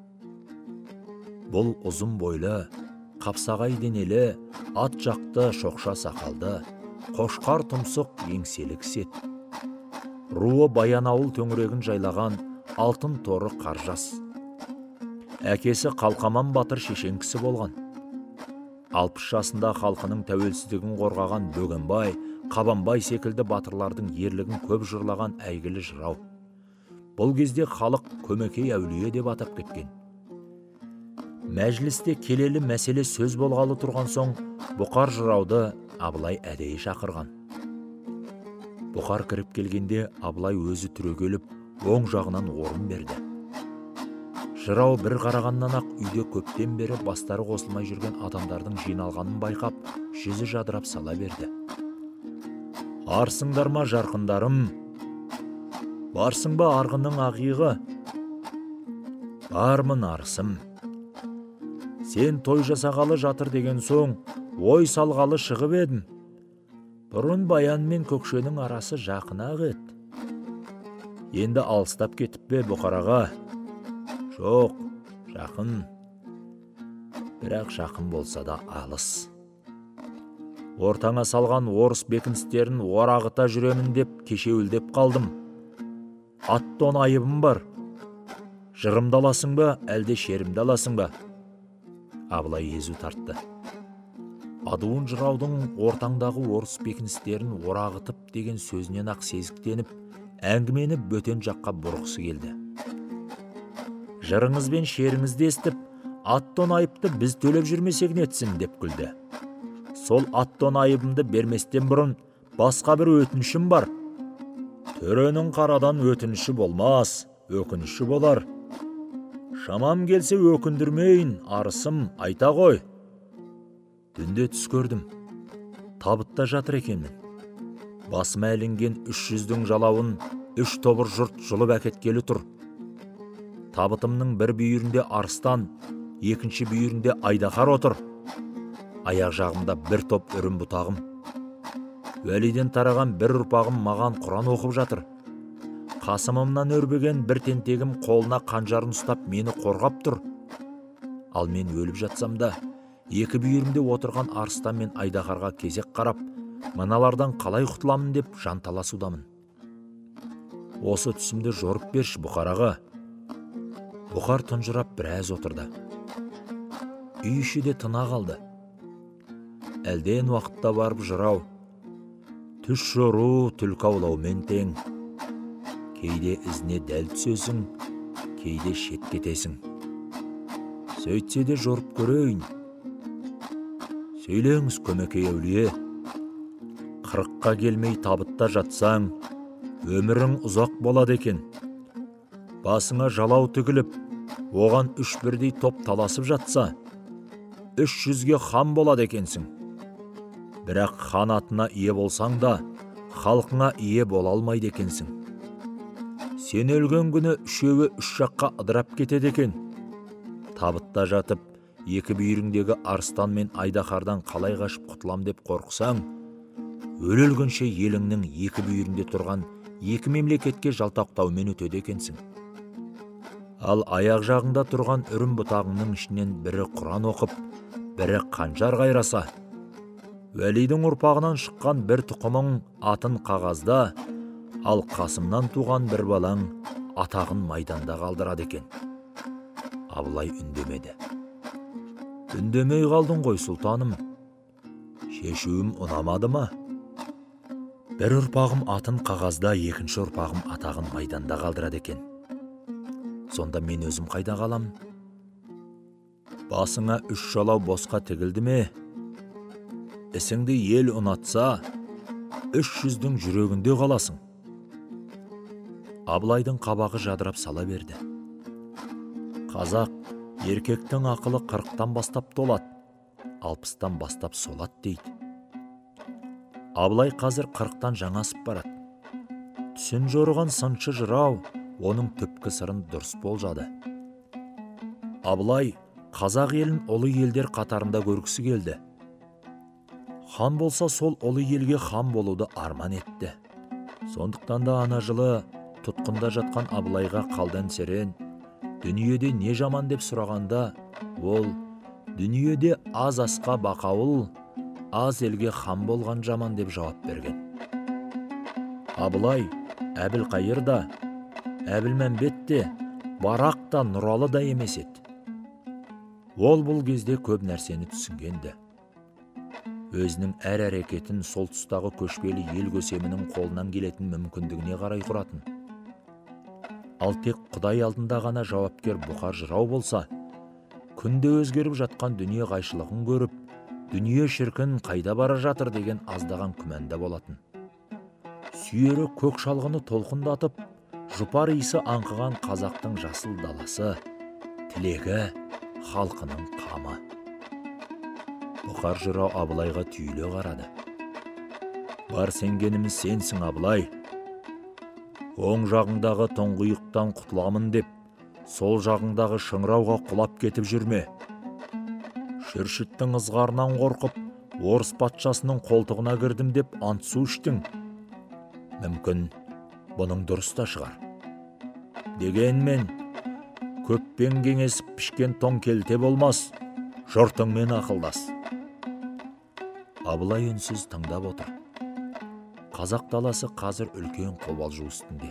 Бұл ұзын бойлы, қапсағай денелі, ат жақты, шоқша сақалды, қошқар тұмсық еңселі кісі еді. Руы Баянауыл төңірегін жайлаған алтын торы қаржас. Әкесі Қалқаман батыр шешен кісі болған. Алпыс жасында халқының тәуелсіздігін қорғаған Бөгенбай, Қабанбай секілді батырлардың ерлігін көп жырлаған әйгілі жырау. Бұл кезде халық Көмекей әулие деп атап кеткен. Мәжілісте келелі мәселе сөз болғалы тұрған соң, Бұқар жырауды Абылай әдейі шақырған. Бұқар кіріп келгенде Абылай өзі түрегеліп, оң жағынан орын берді. Жырау бір қарағаннан ақ үйде көптен бері бастары қосылмай жүрген адамдардың жиналғанын байқап, жүзі жадырап сала берді. Арсыңдар ма жарқындарым? Барсың ба арғынның ақиығы? Бармын арысым. Сен той жасағалы жатыр деген соң, ой салғалы шығып едім. Бұрын Баян мен Көкшенің арасы жақын ақ еді. Енді алыстап кетіп бе Бұқараға? Жоқ, жақын. Бірақ жақын болса да алыс. Ортаңа салған орыс бекіністерін орағыта жүремін деп кешеуілдеп қалдым. Аттон айыбым бар. Жырымды аласың ба, әлде шерімді аласың ба? Абылай езу тартты. Адуын жыраудың ортаңдағы орыс бекіністерін орағытып деген сөзінен ақ сезіктеніп, әңгімені бөтен жаққа бұрғысы келді. Жырыңыз бен шеріңізді естіп, аттон айыпты біз төлеп жүрмесек нетсін деп күлді. Сол аттон айыбымды берместен бұрын басқа бір өтінішім бар. Төренің қарадан өтініші болмас, өкініші болар. Шамам келсе өкіндірмейін, арысым, айта ғой. Түнде түс көрдім. Табытта жатыр екенмін. Басыма ілінген үш жүздің жалауын үш тобыр жұрт жұлып әкеткелі тұр. Табытымның бір бүйірінде арыстан, екінші бүйірінде айдақар отыр. Аяқ жағымда бір топ үрім бұтағым. Уәлиден тараған бір ұрпағым маған Құран оқып жатыр. Қасымымнан өрбеген бір тентегім қолына қанжарын ұстап мені қорғап тұр. Ал мен өліп жатсам да, екі бүйірімде отырған арыстан мен айдақарға кезек қарап, мыналардан қалай құтыламын деп жанталасудамын. Осы түсімді жорып берші Бұқараға. Бұқар тұнжырап біраз отырды. Үй іші де тына қалды. Әлден уақытта барып жырау. Түс жору түлкі аулаумен тең. Кейде ізіне дәл түсесің, кейде шет кетесің. Сөйтсе де жорып көрейін. Сөйлеңіз Көмекей әулие. Қырыққа келмей табытта жатсаң, өмірің ұзақ болады екен. Басыңа жалау тігіліп, оған үш бірдей топ таласып жатса, үш жүзге хан болады екенсің. Бірақ хан атына ие болсаң да, халқыңа ие бола алмайды екенсің. Сен өлген күні үшеуі үш жаққа ыдырап кетеді екен. Табытта жатып, екі бүйіріңдегі арыстан мен айдақардан қалай қашып құтылам деп қорқысаң, өле-өлгенше еліңнің екі бүйірінде тұрған екі мемлекетке жалтақтаумен өтеді екенсің. Ал аяқ жағыңда тұрған үрім бұтағыңның ішінен бірі Құран оқып, бірі қанжар қайраса, Уәлидің ұрпағынан шыққан бір тұқымың атын қағазда, ал Қасымнан туған бір балаң атағын майданда қалдырады екен. Абылай үндемеді. Үндемей қалдың ғой, сұлтаным. Шешуім ұнамады ма? Бір ұрпағым атын қағазда, екінші ұрпағым атағын майданда қалдырады екен. Сонда мен өзім қайда қалам? Басыңа үш жалау босқа тігілді ме? Ісіңді ел ұнатса, үш жүздің жүрегінде қаласың. Абылайдың қабағы жадырап сала берді. Қазақ, еркектің ақылы қырықтан бастап толады, алпыстан бастап солат дейді. Абылай қазір қырықтан жаңа асып барады. Түсін жорған сыншы жырау оның түпкі сырын дұрыс болжады. Абылай қазақ елін ұлы елдер қатарында көргісі келді. Хан болса, сол ұлы елге хан болуды арман етті. Сондықтан да ана жылы тұтқында жатқан Абылайға қалдан серен, дүниеде не жаман деп сұрағанда, ол дүниеде аз асқа бақауыл, аз елге хан болған жаман деп жауап берген. Абылай, Әбілқайыр да, Әбілмәмбет те, Барақ та Нұралы да емес еді. Ол бұл кезде көп нәрсені түсінгенді. Өзінің әр әрекетін сол тұстағы көшпелі ел көсемінің қолынан келетін мүмкіндігіне қарай құратын. Ал тек Құдай алдында ғана жауапкер бұқар жырау болса, күнде өзгеріп жатқан дүние қайшылығын көріп, дүние шіркін қайда бара жатыр деген аздаған күмәнда болатын. Сүйері көк шалғыны толқындатып, жұпар иісі аңқыған қазақтың жасыл даласы, тілегі, халқының қамы. Бұқар жырау Абылайға түйіле қарады. Бар сенгеніміз сенсің, Абылай. Оң жағыңдағы тұңғиықтан құтыламын деп, сол жағыңдағы шыңырауға құлап кетіп жүрме. Шүршіттің ызғарынан қорқып, орыс патшасының қолтығына кірдім деп ант су іштің. Мүмкін, бұның дұрыс та шығар. Дегенмен, көппен кеңесіп пішкен тоң келте болмас, жұртыңмен ақылдас. Абылай үнсіз тыңдап отыр. Қазақ даласы қазір үлкен қобалжу үстінде.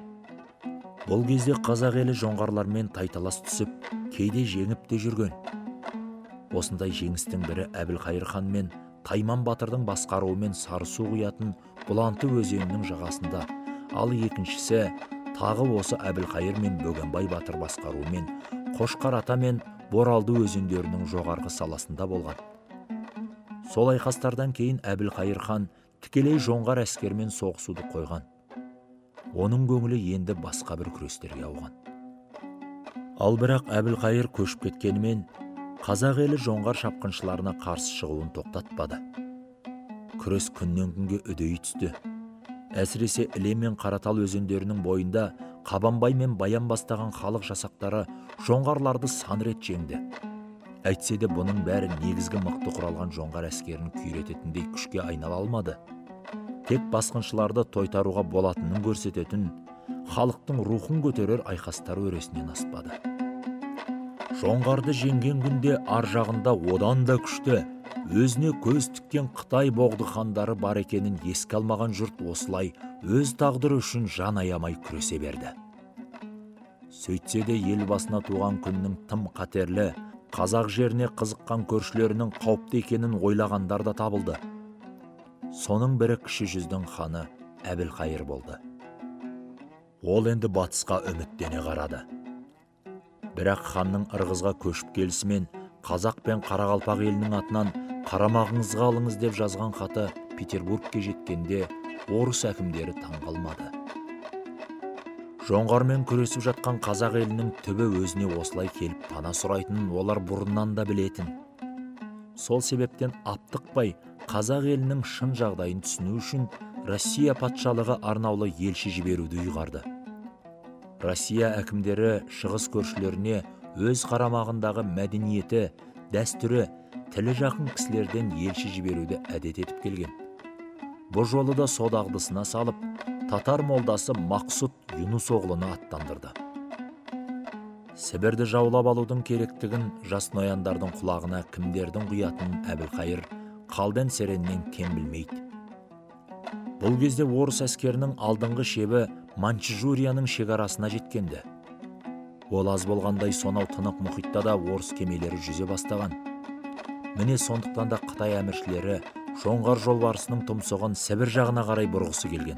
Бұл кезде қазақ елі жоңғарлармен тайталас түсіп, кейде жеңіп те жүрген. Осындай жеңістің бірі Әбілқайыр хан мен Тайман батырдың басқаруымен Сарысу құятын Бұланты өзенінің жағасында, ал екіншісі тағы осы Әбілқайыр мен Бөгенбай батыр басқаруымен Қошқар ата мен Боралды өзендерінің жоғарғы саласында болған. Сол айқастардан кейін Әбілқайыр хан тікелей жоңғар әскермен соғысуды қойған. Оның көңілі енді басқа бір күрестерге ауған. Ал бірақ Әбілқайыр көшіп кеткенімен, қазақ елі жоңғар шапқыншыларына қарсы шығуын тоқтатпады. Күрес күннен күнге үдей түсті. Әсіресе Іле мен Қаратал өзендерінің бойында Қабанбай мен Баян бастаған халық жасақтары жоңғарларды сан рет жеңді. Әйтсе де бұның бәрі негізгі мықты құралған жоңғар әскерін күйрететіндей күшке айнала алмады. Тек басқыншыларды тойтаруға болатынын көрсететін, халықтың рухын көтерер айқастар өресінен аспады. Жоңғарды жеңген күнде ар жағында одан да күшті, өзіне көз тіккен Қытай боғды хандары бар екенін еске алмаған жұрт осылай өз тағдыры үшін жан аямай күресе берді. Сөйтсе де ел басына туған күннің тым қатерлі, қазақ жеріне қызыққан көршілерінің қауіпті екенін ойлағандар да табылды. Соның бірі кіші жүздің ханы Әбілқайыр болды. Ол енді батысқа үміттене қарады. Бірақ ханның ырғызға көшіп келісімен қазақ пен Қарақалпақ елінің атынан қарамағыңызға алыңыз деп жазған хаты Петербургке жеткенде орыс әкімдері таң қалмады. Жоңғармен күресіп жатқан қазақ елінің түбі өзіне осылай келіп пана сұрайтынын олар бұрыннан да білетін. Сол себептен аптықпай қазақ елінің шын жағдайын түсіну үшін Россия патшалығы арнаулы елші жіберуді ұйғарды. Россия әкімдері шығыс көршілеріне өз қарамағындағы мәдениеті, дәстүрі, тілі жақын кісілерден елші жіберуді әдет етіп келген. Бұл жолы да со дағдысына салып, татар молдасы Мақсұт Юнус оғлыны аттандырды. Сібірді жаулап алудың керектігін жас нояндардың құлағына кімдердің құятынын Әбілқайыр Қалден Сереннен кем білмейді. Бұл кезде орыс әскерінің алдыңғы шебі Манчжурияның шекарасына жеткенді. Ол аз болғандай сонау тынық мұхитта да орыс кемелері жүзе бастаған. Міне сондықтан да Қытай әміршілері жоңғар жолбарысының тұмсығын Сібір жағына қарай бұрғысы келген.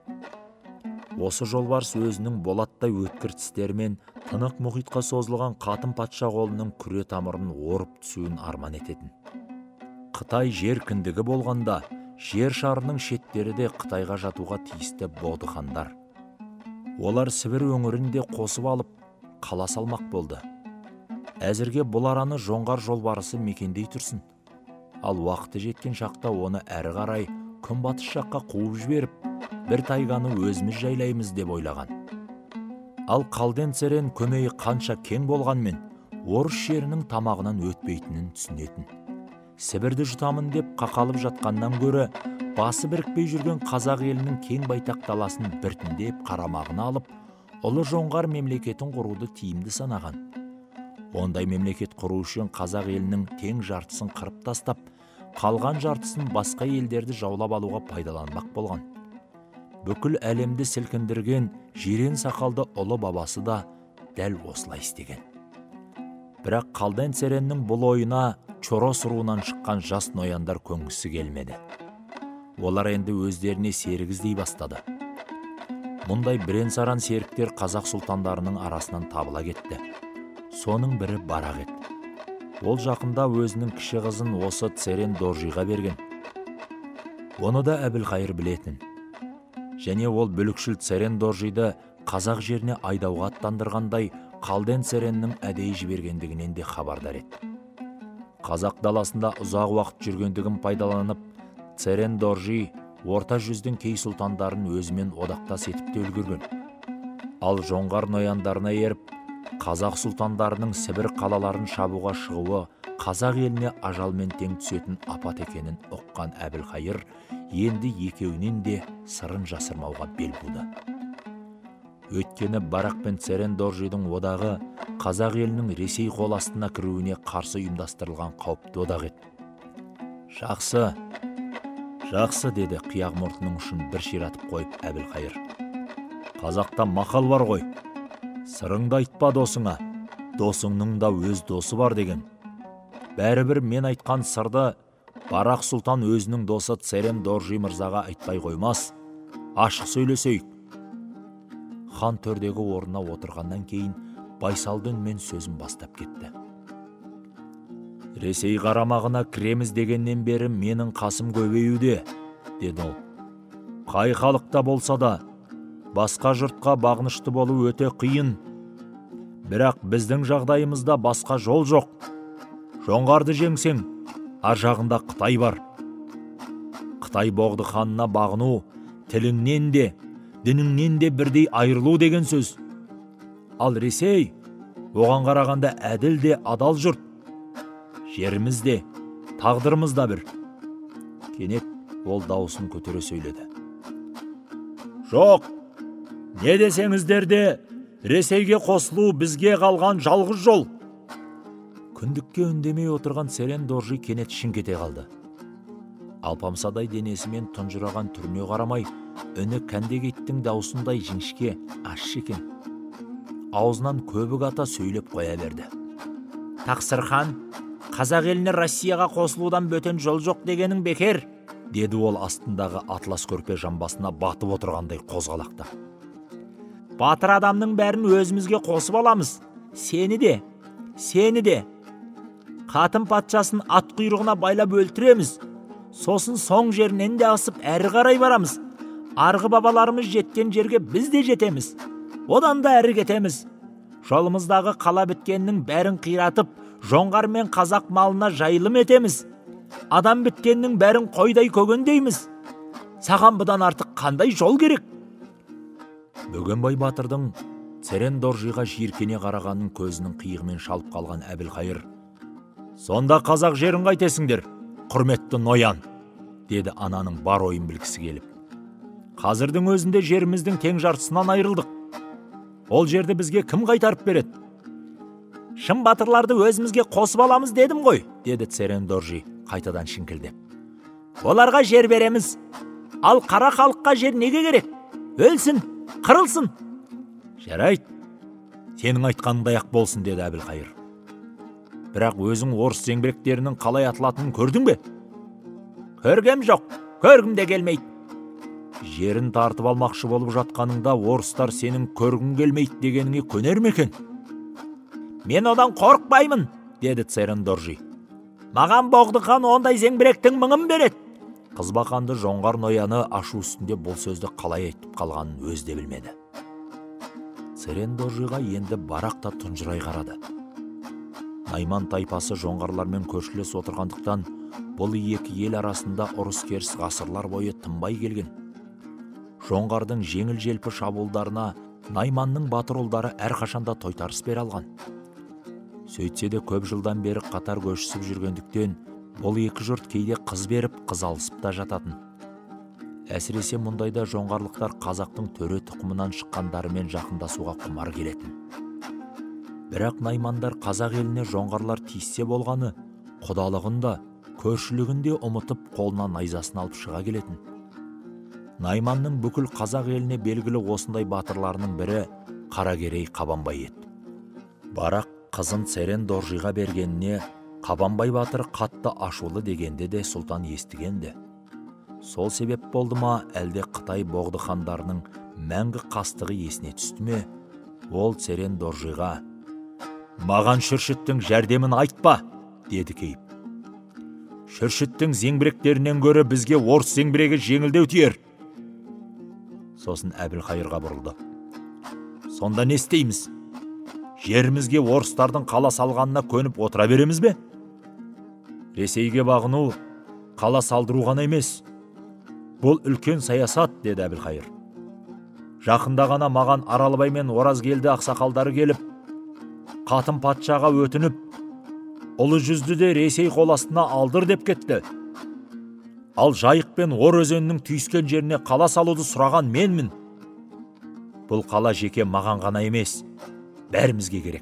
Осы жолбарыс өзінің болаттай өткір тістерімен тынық мұхитқа созылған қатын патша қолының күре тамырын орып түсуін арман ететін. Қытай жер кіндігі болғанда, жер шарының шеттері де Қытайға жатуға тиісті бодыхандар. Олар Сібір өңірін де қосып алып, қала салмақ болды. Әзірге бұл араны жоңғар жолбарысы мекендей тұрсын. Ал уақыты жеткен шақта оны әрі қарай күнбатыс жаққа қуып жіберіп, бір тайганы өзіміз жайлаймыз деп ойлаған. Ал Қалден Серен көмейі қанша кең болғанмен, орыс жерінің тамағынан өтпейтінін түсінетін. Сібірді жұтамын деп қақалып жатқаннан гөрі, басы бірікпей жүрген қазақ елінің кең байтақ даласын біртіндеп қарамағына алып, ұлы жоңғар мемлекетін құруды тиімді санаған. Ондай мемлекет құру үшін қазақ елінің тең жартысын қырып тастап, қалған жартысын басқа елдерді жаулап алуға пайдаланбақ болған. Бүкіл әлемді сілкіндірген жирен сақалды ұлы бабасы да дәл осылай істеген. Бірақ Қалден Сереннің бұл ойына Чорос руынан шыққан жас нояндар көнгісі келмеді. Олар енді өздеріне серік іздей бастады. Мұндай бірен-саран серіктер қазақ сұлтандарының арасынан табыла кетті. Соның бірі Барақ еді. Ол жақында өзінің кіші қызын осы Церен Доржиға берген. Оны да Әбілқайыр білетін. Және ол бүлікшіл Церен Доржиды қазақ жеріне айдауға аттандырғандай Қалден Сереннің әдейі жібергендігінен де хабардар еді. Қазақ даласында ұзақ уақыт жүргендігін пайдаланып, Церен Доржи орта жүздің кей сұлтандарын өзімен одақтас етіп те үлгерген. Ал жоңғар нояндарына еріп, қазақ сұлтандарының Сібір қалаларын шабуға шығуы қазақ еліне ажалмен тең түсетін апат екенін ұққан Әбілқайыр енді екеуінен де сырын жасырмауға бел буды. Өйткені Барақ пен Церен Доржидің одағы қазақ елінің Ресей қол астына кіруіне қарсы ұйымдастырылған қауіпті одақ еді. Жақсы, жақсы, деді қияқ мұртының ұшын бір ширатып қойып Әбілқайыр. Қазақта мақал бар ғой, сырыңды айтпа досыңа, досыңның да өз досы бар деген. Бәрібір мен айтқан сырды Барақ сұлтан өзінің досы Церен Доржи мырзаға айтпай қоймас. Ашық сөйлесейік. Хан төрдегі орнына отырғаннан кейін байсалды үнмен сөзін бастап кетті. Ресей қарамағына кіреміз дегеннен бері менің қасым көбеюде, деді ол. Қай халықта болса да, басқа жұртқа бағынышты болу өте қиын. Бірақ біздің жағдайымызда басқа жол жоқ. Жоңғарды жеңсең, ар жағында Қытай бар. Қытай боғды ханына бағыну, тіліңнен де, дініңнен де бірдей айырылу деген сөз. Ал Ресей, оған қарағанда әділ де адал жұрт. Жеріміз де, тағдырымыз да бір. Кенет ол дауысын көтере сөйледі. Жоқ, не десеңіздер де, Ресейге қосылу бізге қалған жалғыз жол. Күндікке үндемей отырған Церен Доржи кенет шіңк ете қалды. Алпамсадай денесімен тұнжыраған түріне қарамай, үні кәндек иттің даусындай жіңішке, ащы екен. Аузынан көбік ата сөйлеп қоя берді. Тақсыр хан, қазақ еліне Россияға қосылудан бөтен жол жоқ дегенің бекер, деді ол астындағы атлас көрпе жамбасына батып отырғандай қозғалақта. Батыр адамның бәрін өзімізге қосып аламыз. Сені де, сені де. Қатын патшасын ат құйрығына байлап өлтіреміз. Сосын соң жерінен де асып әрі қарай барамыз. Арғы бабаларымыз жеткен жерге біз де жетеміз. Одан да әрі кетеміз. Жолымыздағы қала біткеннің бәрін қиратып, жоңғар мен қазақ малына жайылым етеміз. Адам біткеннің бәрін қойдай көгендейміз. Саған бұдан артық қандай жол керек? Бөгенбай батырдың Церен Доржиға жиіркене қарағанын көзінің қиығымен шалып қалған Әбілқайыр: Сонда қазақ жерін қайтесіңдер, құрметті ноян, деді ананың бар ойын білгісі келіп. Қазірдің өзінде жеріміздің тең жартысынан айырылдық. Ол жерді бізге кім қайтарып береді? Шын батырларды өзімізге қосып аламыз дедім ғой, деді Церен Доржи қайтадан шинкілдеп. Оларға жер береміз. Ал қара халыққа жер неге керек? Өлсін, қырылсын. Жарайды, сенің айтқаныңдай ақ болсын, деді Әбілқайыр. Бірақ өзің орыс зеңбіректерінің қалай атылатынын көрдің бе? Көргем жоқ, көргім де келмейді. Жерін тартып алмақшы болып жатқаныңда орыстар сенің көргің келмейді дегеніңе көнер ме екен? Мен одан қорықпаймын, деді Церен Доржи. Маған Боғдыхан ондай зеңбіректің мыңын береді. Қызбақанды жоңғар нояны ашу үстінде бұл сөзді қалай айтып қалғанын өзі де білмеді. Церен Доржиға енді барақта тұнжырай қарады. Найман тайпасы жоңғарлармен көршілес отырғандықтан, бұл екі ел арасында ұрыс-керіс ғасырлар бойы тынбай келген. Жоңғардың жеңіл-желпі шабуылдарына Найманның батыр ұлдары әрқашанда тойтарыс бере алған. Сөйтсе де көп жылдан бері қатар көшісіп жүргендіктен, бұл екі жұрт кейде қыз беріп, қыз алысып та жататын. Әсіресе мұндайда жоңғарлықтар қазақтың төре тұқымынан шыққандарымен жақындасуға құмар келетін. Бірақ наймандар қазақ еліне жоңғарлар тиіссе болғаны, құдалығын да, көршілігін де ұмытып қолына найзасын алып шыға келетін. Найманның бүкіл қазақ еліне белгілі осындай батырларының бірі Қаракерей Қабанбай еді. Барақ қызын Церен Доржиға бергеніне Қабанбай батыр қатты ашулы дегенде де сұлтан естігенді. Сол себеп болды ма, әлде Қытай Боғды хандарының мәңгі қастығы есіне түсті ме? Ол Церен Доржиға: «Маған Шүршіттің жәрдемін айтпа», деді кейіп. «Шүршіттің зеңбіректерінен гөрі бізге орыс зеңбірегі жеңілдеу тиер». Сосын Әбілқайырға бұрылды. «Сонда не істейміз? Жерімізге орыстардың қала салғанына көніп отыра береміз бе? Ресейге бағыну қала салдыру ғана емес. Бұл үлкен саясат», деді Әбілқайыр. «Жақында ғана маған Аралбай мен Оразкелді ақсақалдары келіп, қатын патшаға өтініп, ұлы жүзді де Ресей қол астына алдыр деп кетті. Ал Жайық пен Ор өзенінің түйіскен жеріне қала салуды сұраған менмін. Бұл қала жеке маған ғана емес, бәрімізге керек.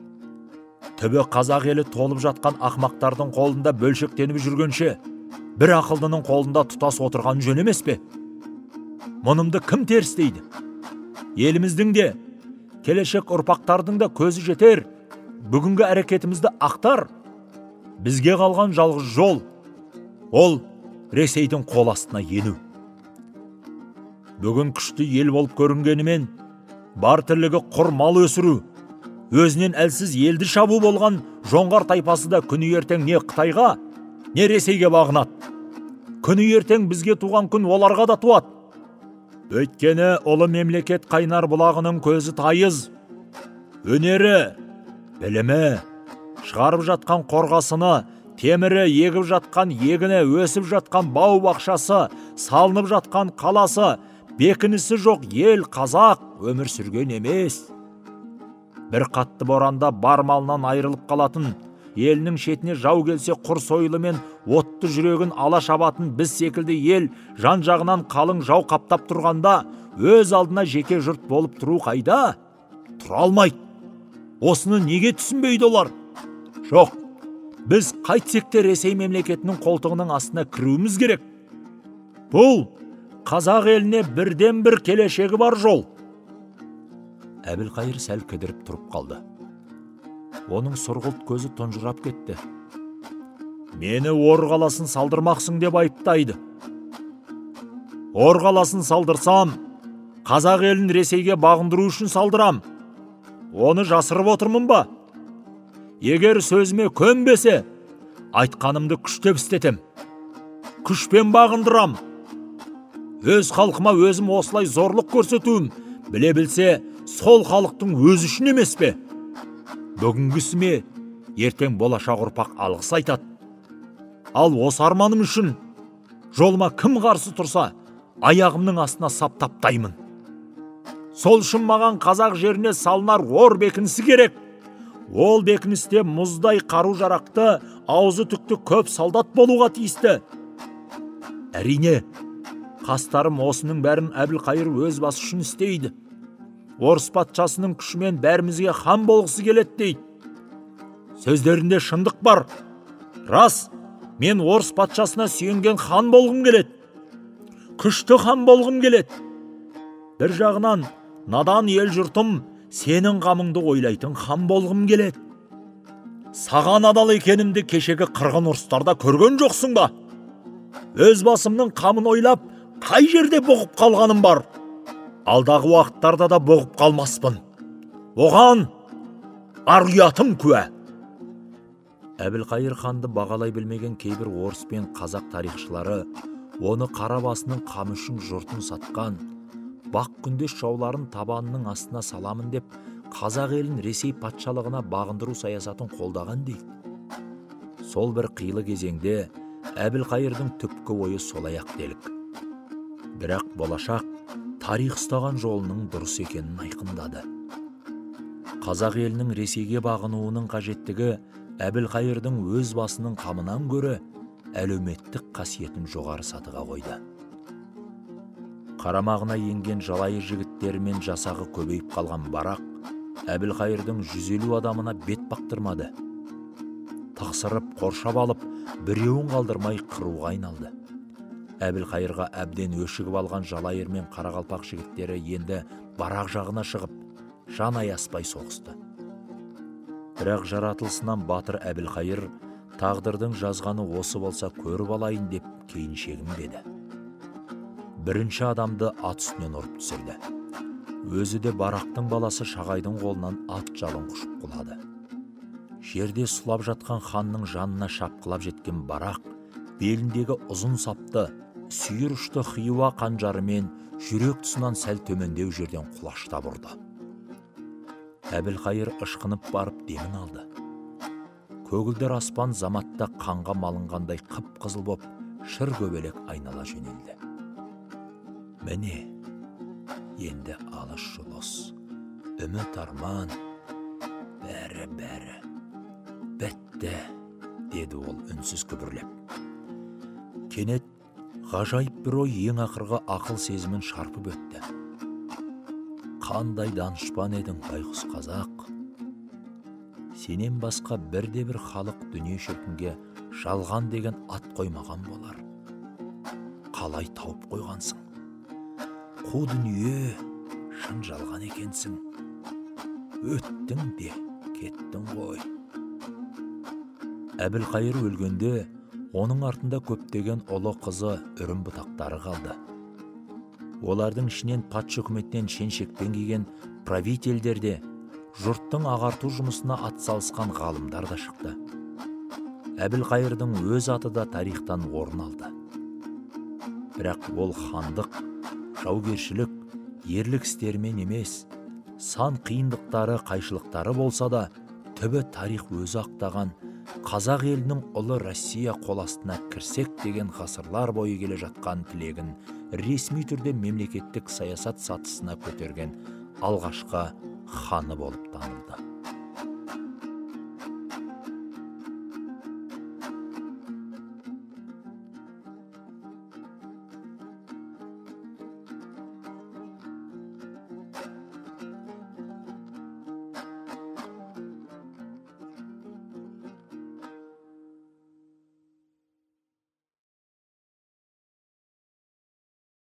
Түбі қазақ елі толып жатқан ақмақтардың қолында бөлшектеніп жүргенше, бір ақылдының қолында тұтас отырған жөн емес пе? Мұнымды кім терістейді? Еліміздің де, келешек ұрпақтардың да көзі жетер. Бүгінгі әрекетімізді ақтар. Бізге қалған жалғыз жол, ол Ресейдің қол астына ену. Бүгін күшті ел болып көрінгенімен, бар тірлігі құр мал өсіру, өзінен әлсіз елді шабу болған жоңғар тайпасы да күні ертең не Қытайға, не Ресейге бағынады. Күні ертең бізге туған күн оларға да туады. Өйткені ұлы мемлекет қайнар бұлағының көзі тайыз. Өнері, білімі, шығарып жатқан қорғасыны, темірі, егіп жатқан егіні, өсіп жатқан бау бақшасы, салынып жатқан қаласы, бекінісі жоқ ел қазақ өмір сүрген емес. Бір қатты боранда бар малынан айырылып қалатын, елінің шетіне жау келсе құр сойылы мен отты жүрегін ала шабатын біз секілді ел жан жағынан қалың жау қаптап тұрғанда, өз алдына жеке жұрт болып тұру қайда? Тұра алмайды. Осыны неге түсінбейді олар? Жоқ, біз қайтсек те Ресей мемлекетінің қолтығының астына кіруіміз керек. Бұл қазақ еліне бірден бір келешегі бар жол. Әбілқайыр сәл кідіріп тұрып қалды. Оның сұрғылт көзі тұнжырап кетті. Мені Ор қаласын салдырмақсың деп айыптайды. Ор қаласын салдырсам, қазақ елін Ресейге бағындыру үшін салдырам. Оны жасырып отырмын ба? Егер сөзіме көнбесе, айтқанымды күштеп істетем. Күшпен бағындырам. Өз халқыма өзім осылай зорлық көрсетуім, біле білсе, сол халықтың өз үшін емес пе? Бүгінгісіме ертең болашақ ұрпақ алғыс айтады. Ал осы арманым үшін жолыма кім қарсы тұрса, аяғымның астына сап таптаймын. Сол үшін маған қазақ жеріне салынар Ор бекінісі керек. Ол бекіністе мұздай қару жарақты, аузы түкті көп солдат болуға тиісті. Әрине, қастарым осының бәрін Әбілқайыр өз басы үшін істейді. Орыс патшасының күшімен бәрімізге хан болғысы келеді дейді. сөздерінде шындық бар. Рас, мен орыс патшасына сүйенген хан болғым келеді. Күшті хан болғым келеді. Бір жағынан, надан ел жұртым сенің қамыңды ойлайтын хан болғым келеді. Саған адал екенімді кешегі қырғын ұрыстарда көрген жоқсың ба? Өз басымның қамын ойлап, қай жерде бұғып қалғаным бар. Алдағы уақыттарда да бұғып қалмаспын. Оған ар ұятым куә. Әбілқайыр ханды бағалай білмеген кейбір орыс пен қазақ тарихшылары оны қара басының қамы үшін жұртын сатқан, бақ күндес жауларын табанының астына саламын деп, қазақ елін Ресей патшалығына бағындыру саясатын қолдаған дейді. Сол бір қилы кезеңде Әбілқайырдың түпкі ойы солай-ақ делік. Бірақ болашақ тарих ұстаған жолының дұрыс екенін айқындады. Қазақ елінің Ресейге бағынуының қажеттігі Әбілқайырдың өз басының қамынан гөрі әлеуметтік қасиетін жоғары сатыға қойды. Қарамағына енген жалайыр жігіттері мен жасағы көбейіп қалған Барақ Әбілқайырдың жүз елу адамына бет бақтырмады. Тықсырып, қоршап алып, біреуін қалдырмай қыруға айналды. Әбілқайырға әбден өшігіп алған жалайыр мен қарақалпақ жігіттері енді Барақ жағына шығып, жан аяспай соғысты. Бірақ жаратылысынан батыр Әбілқайыр тағдырдың жазғаны осы болса көріп алайын деп кейін шегінбеді. Бірінші адамды ат үстінен ұрып түсірді. Өзі де Барақтың баласы Шағайдың қолынан ат жалын құшып құлады. Жерде сұлап жатқан ханның жанына шапқылап жеткен Барақ беліндегі ұзын сапты, сүйір ұшты хиуа қанжарымен жүрек тұсынан сәл төмендеу жерден құлаштап ұрды. Әбілқайыр ышқынып барып демін алды. Көгілдір аспан заматта қанға малынғандай қып-қызыл боп шыр көбелек айнала жөнелді. Міне, енді алыс жұлыс, үміт арман, бәрі-бәрі, бітті, деді ол үнсіз күбірлеп. Кенет ғажайып бір ой ең ақырғы ақыл сезімін шарпып өтті. Қандай данышпан едің, байғұс қазақ. Сенен басқа бірде бір халық дүние шіркінге жалған деген ат қоймаған болар. Қалай тауып қойғансың? Қу дүние шын жалған екенсің. Өттің де кеттің ғой. Әбілқайыр өлгенде оның артында көптеген ұлы қызы үрім бұтақтары қалды. Олардың ішінен патша үкіметінен шен-шекпен киген правительдер де, жұрттың ағарту жұмысына атсалысқан ғалымдар да шықты. Әбілқайырдың өз аты да тарихтан орын алды. Бірақ ол хандық, жаугершілік, ерлік істерімен емес, сан қиындықтары, қайшылықтары болса да, түбі тарих өзі ақтаған қазақ елінің ұлы Россия қол астына кірсек деген ғасырлар бойы келе жатқан тілегін ресми түрде мемлекеттік саясат сатысына көтерген алғашқы ханы болып танылды.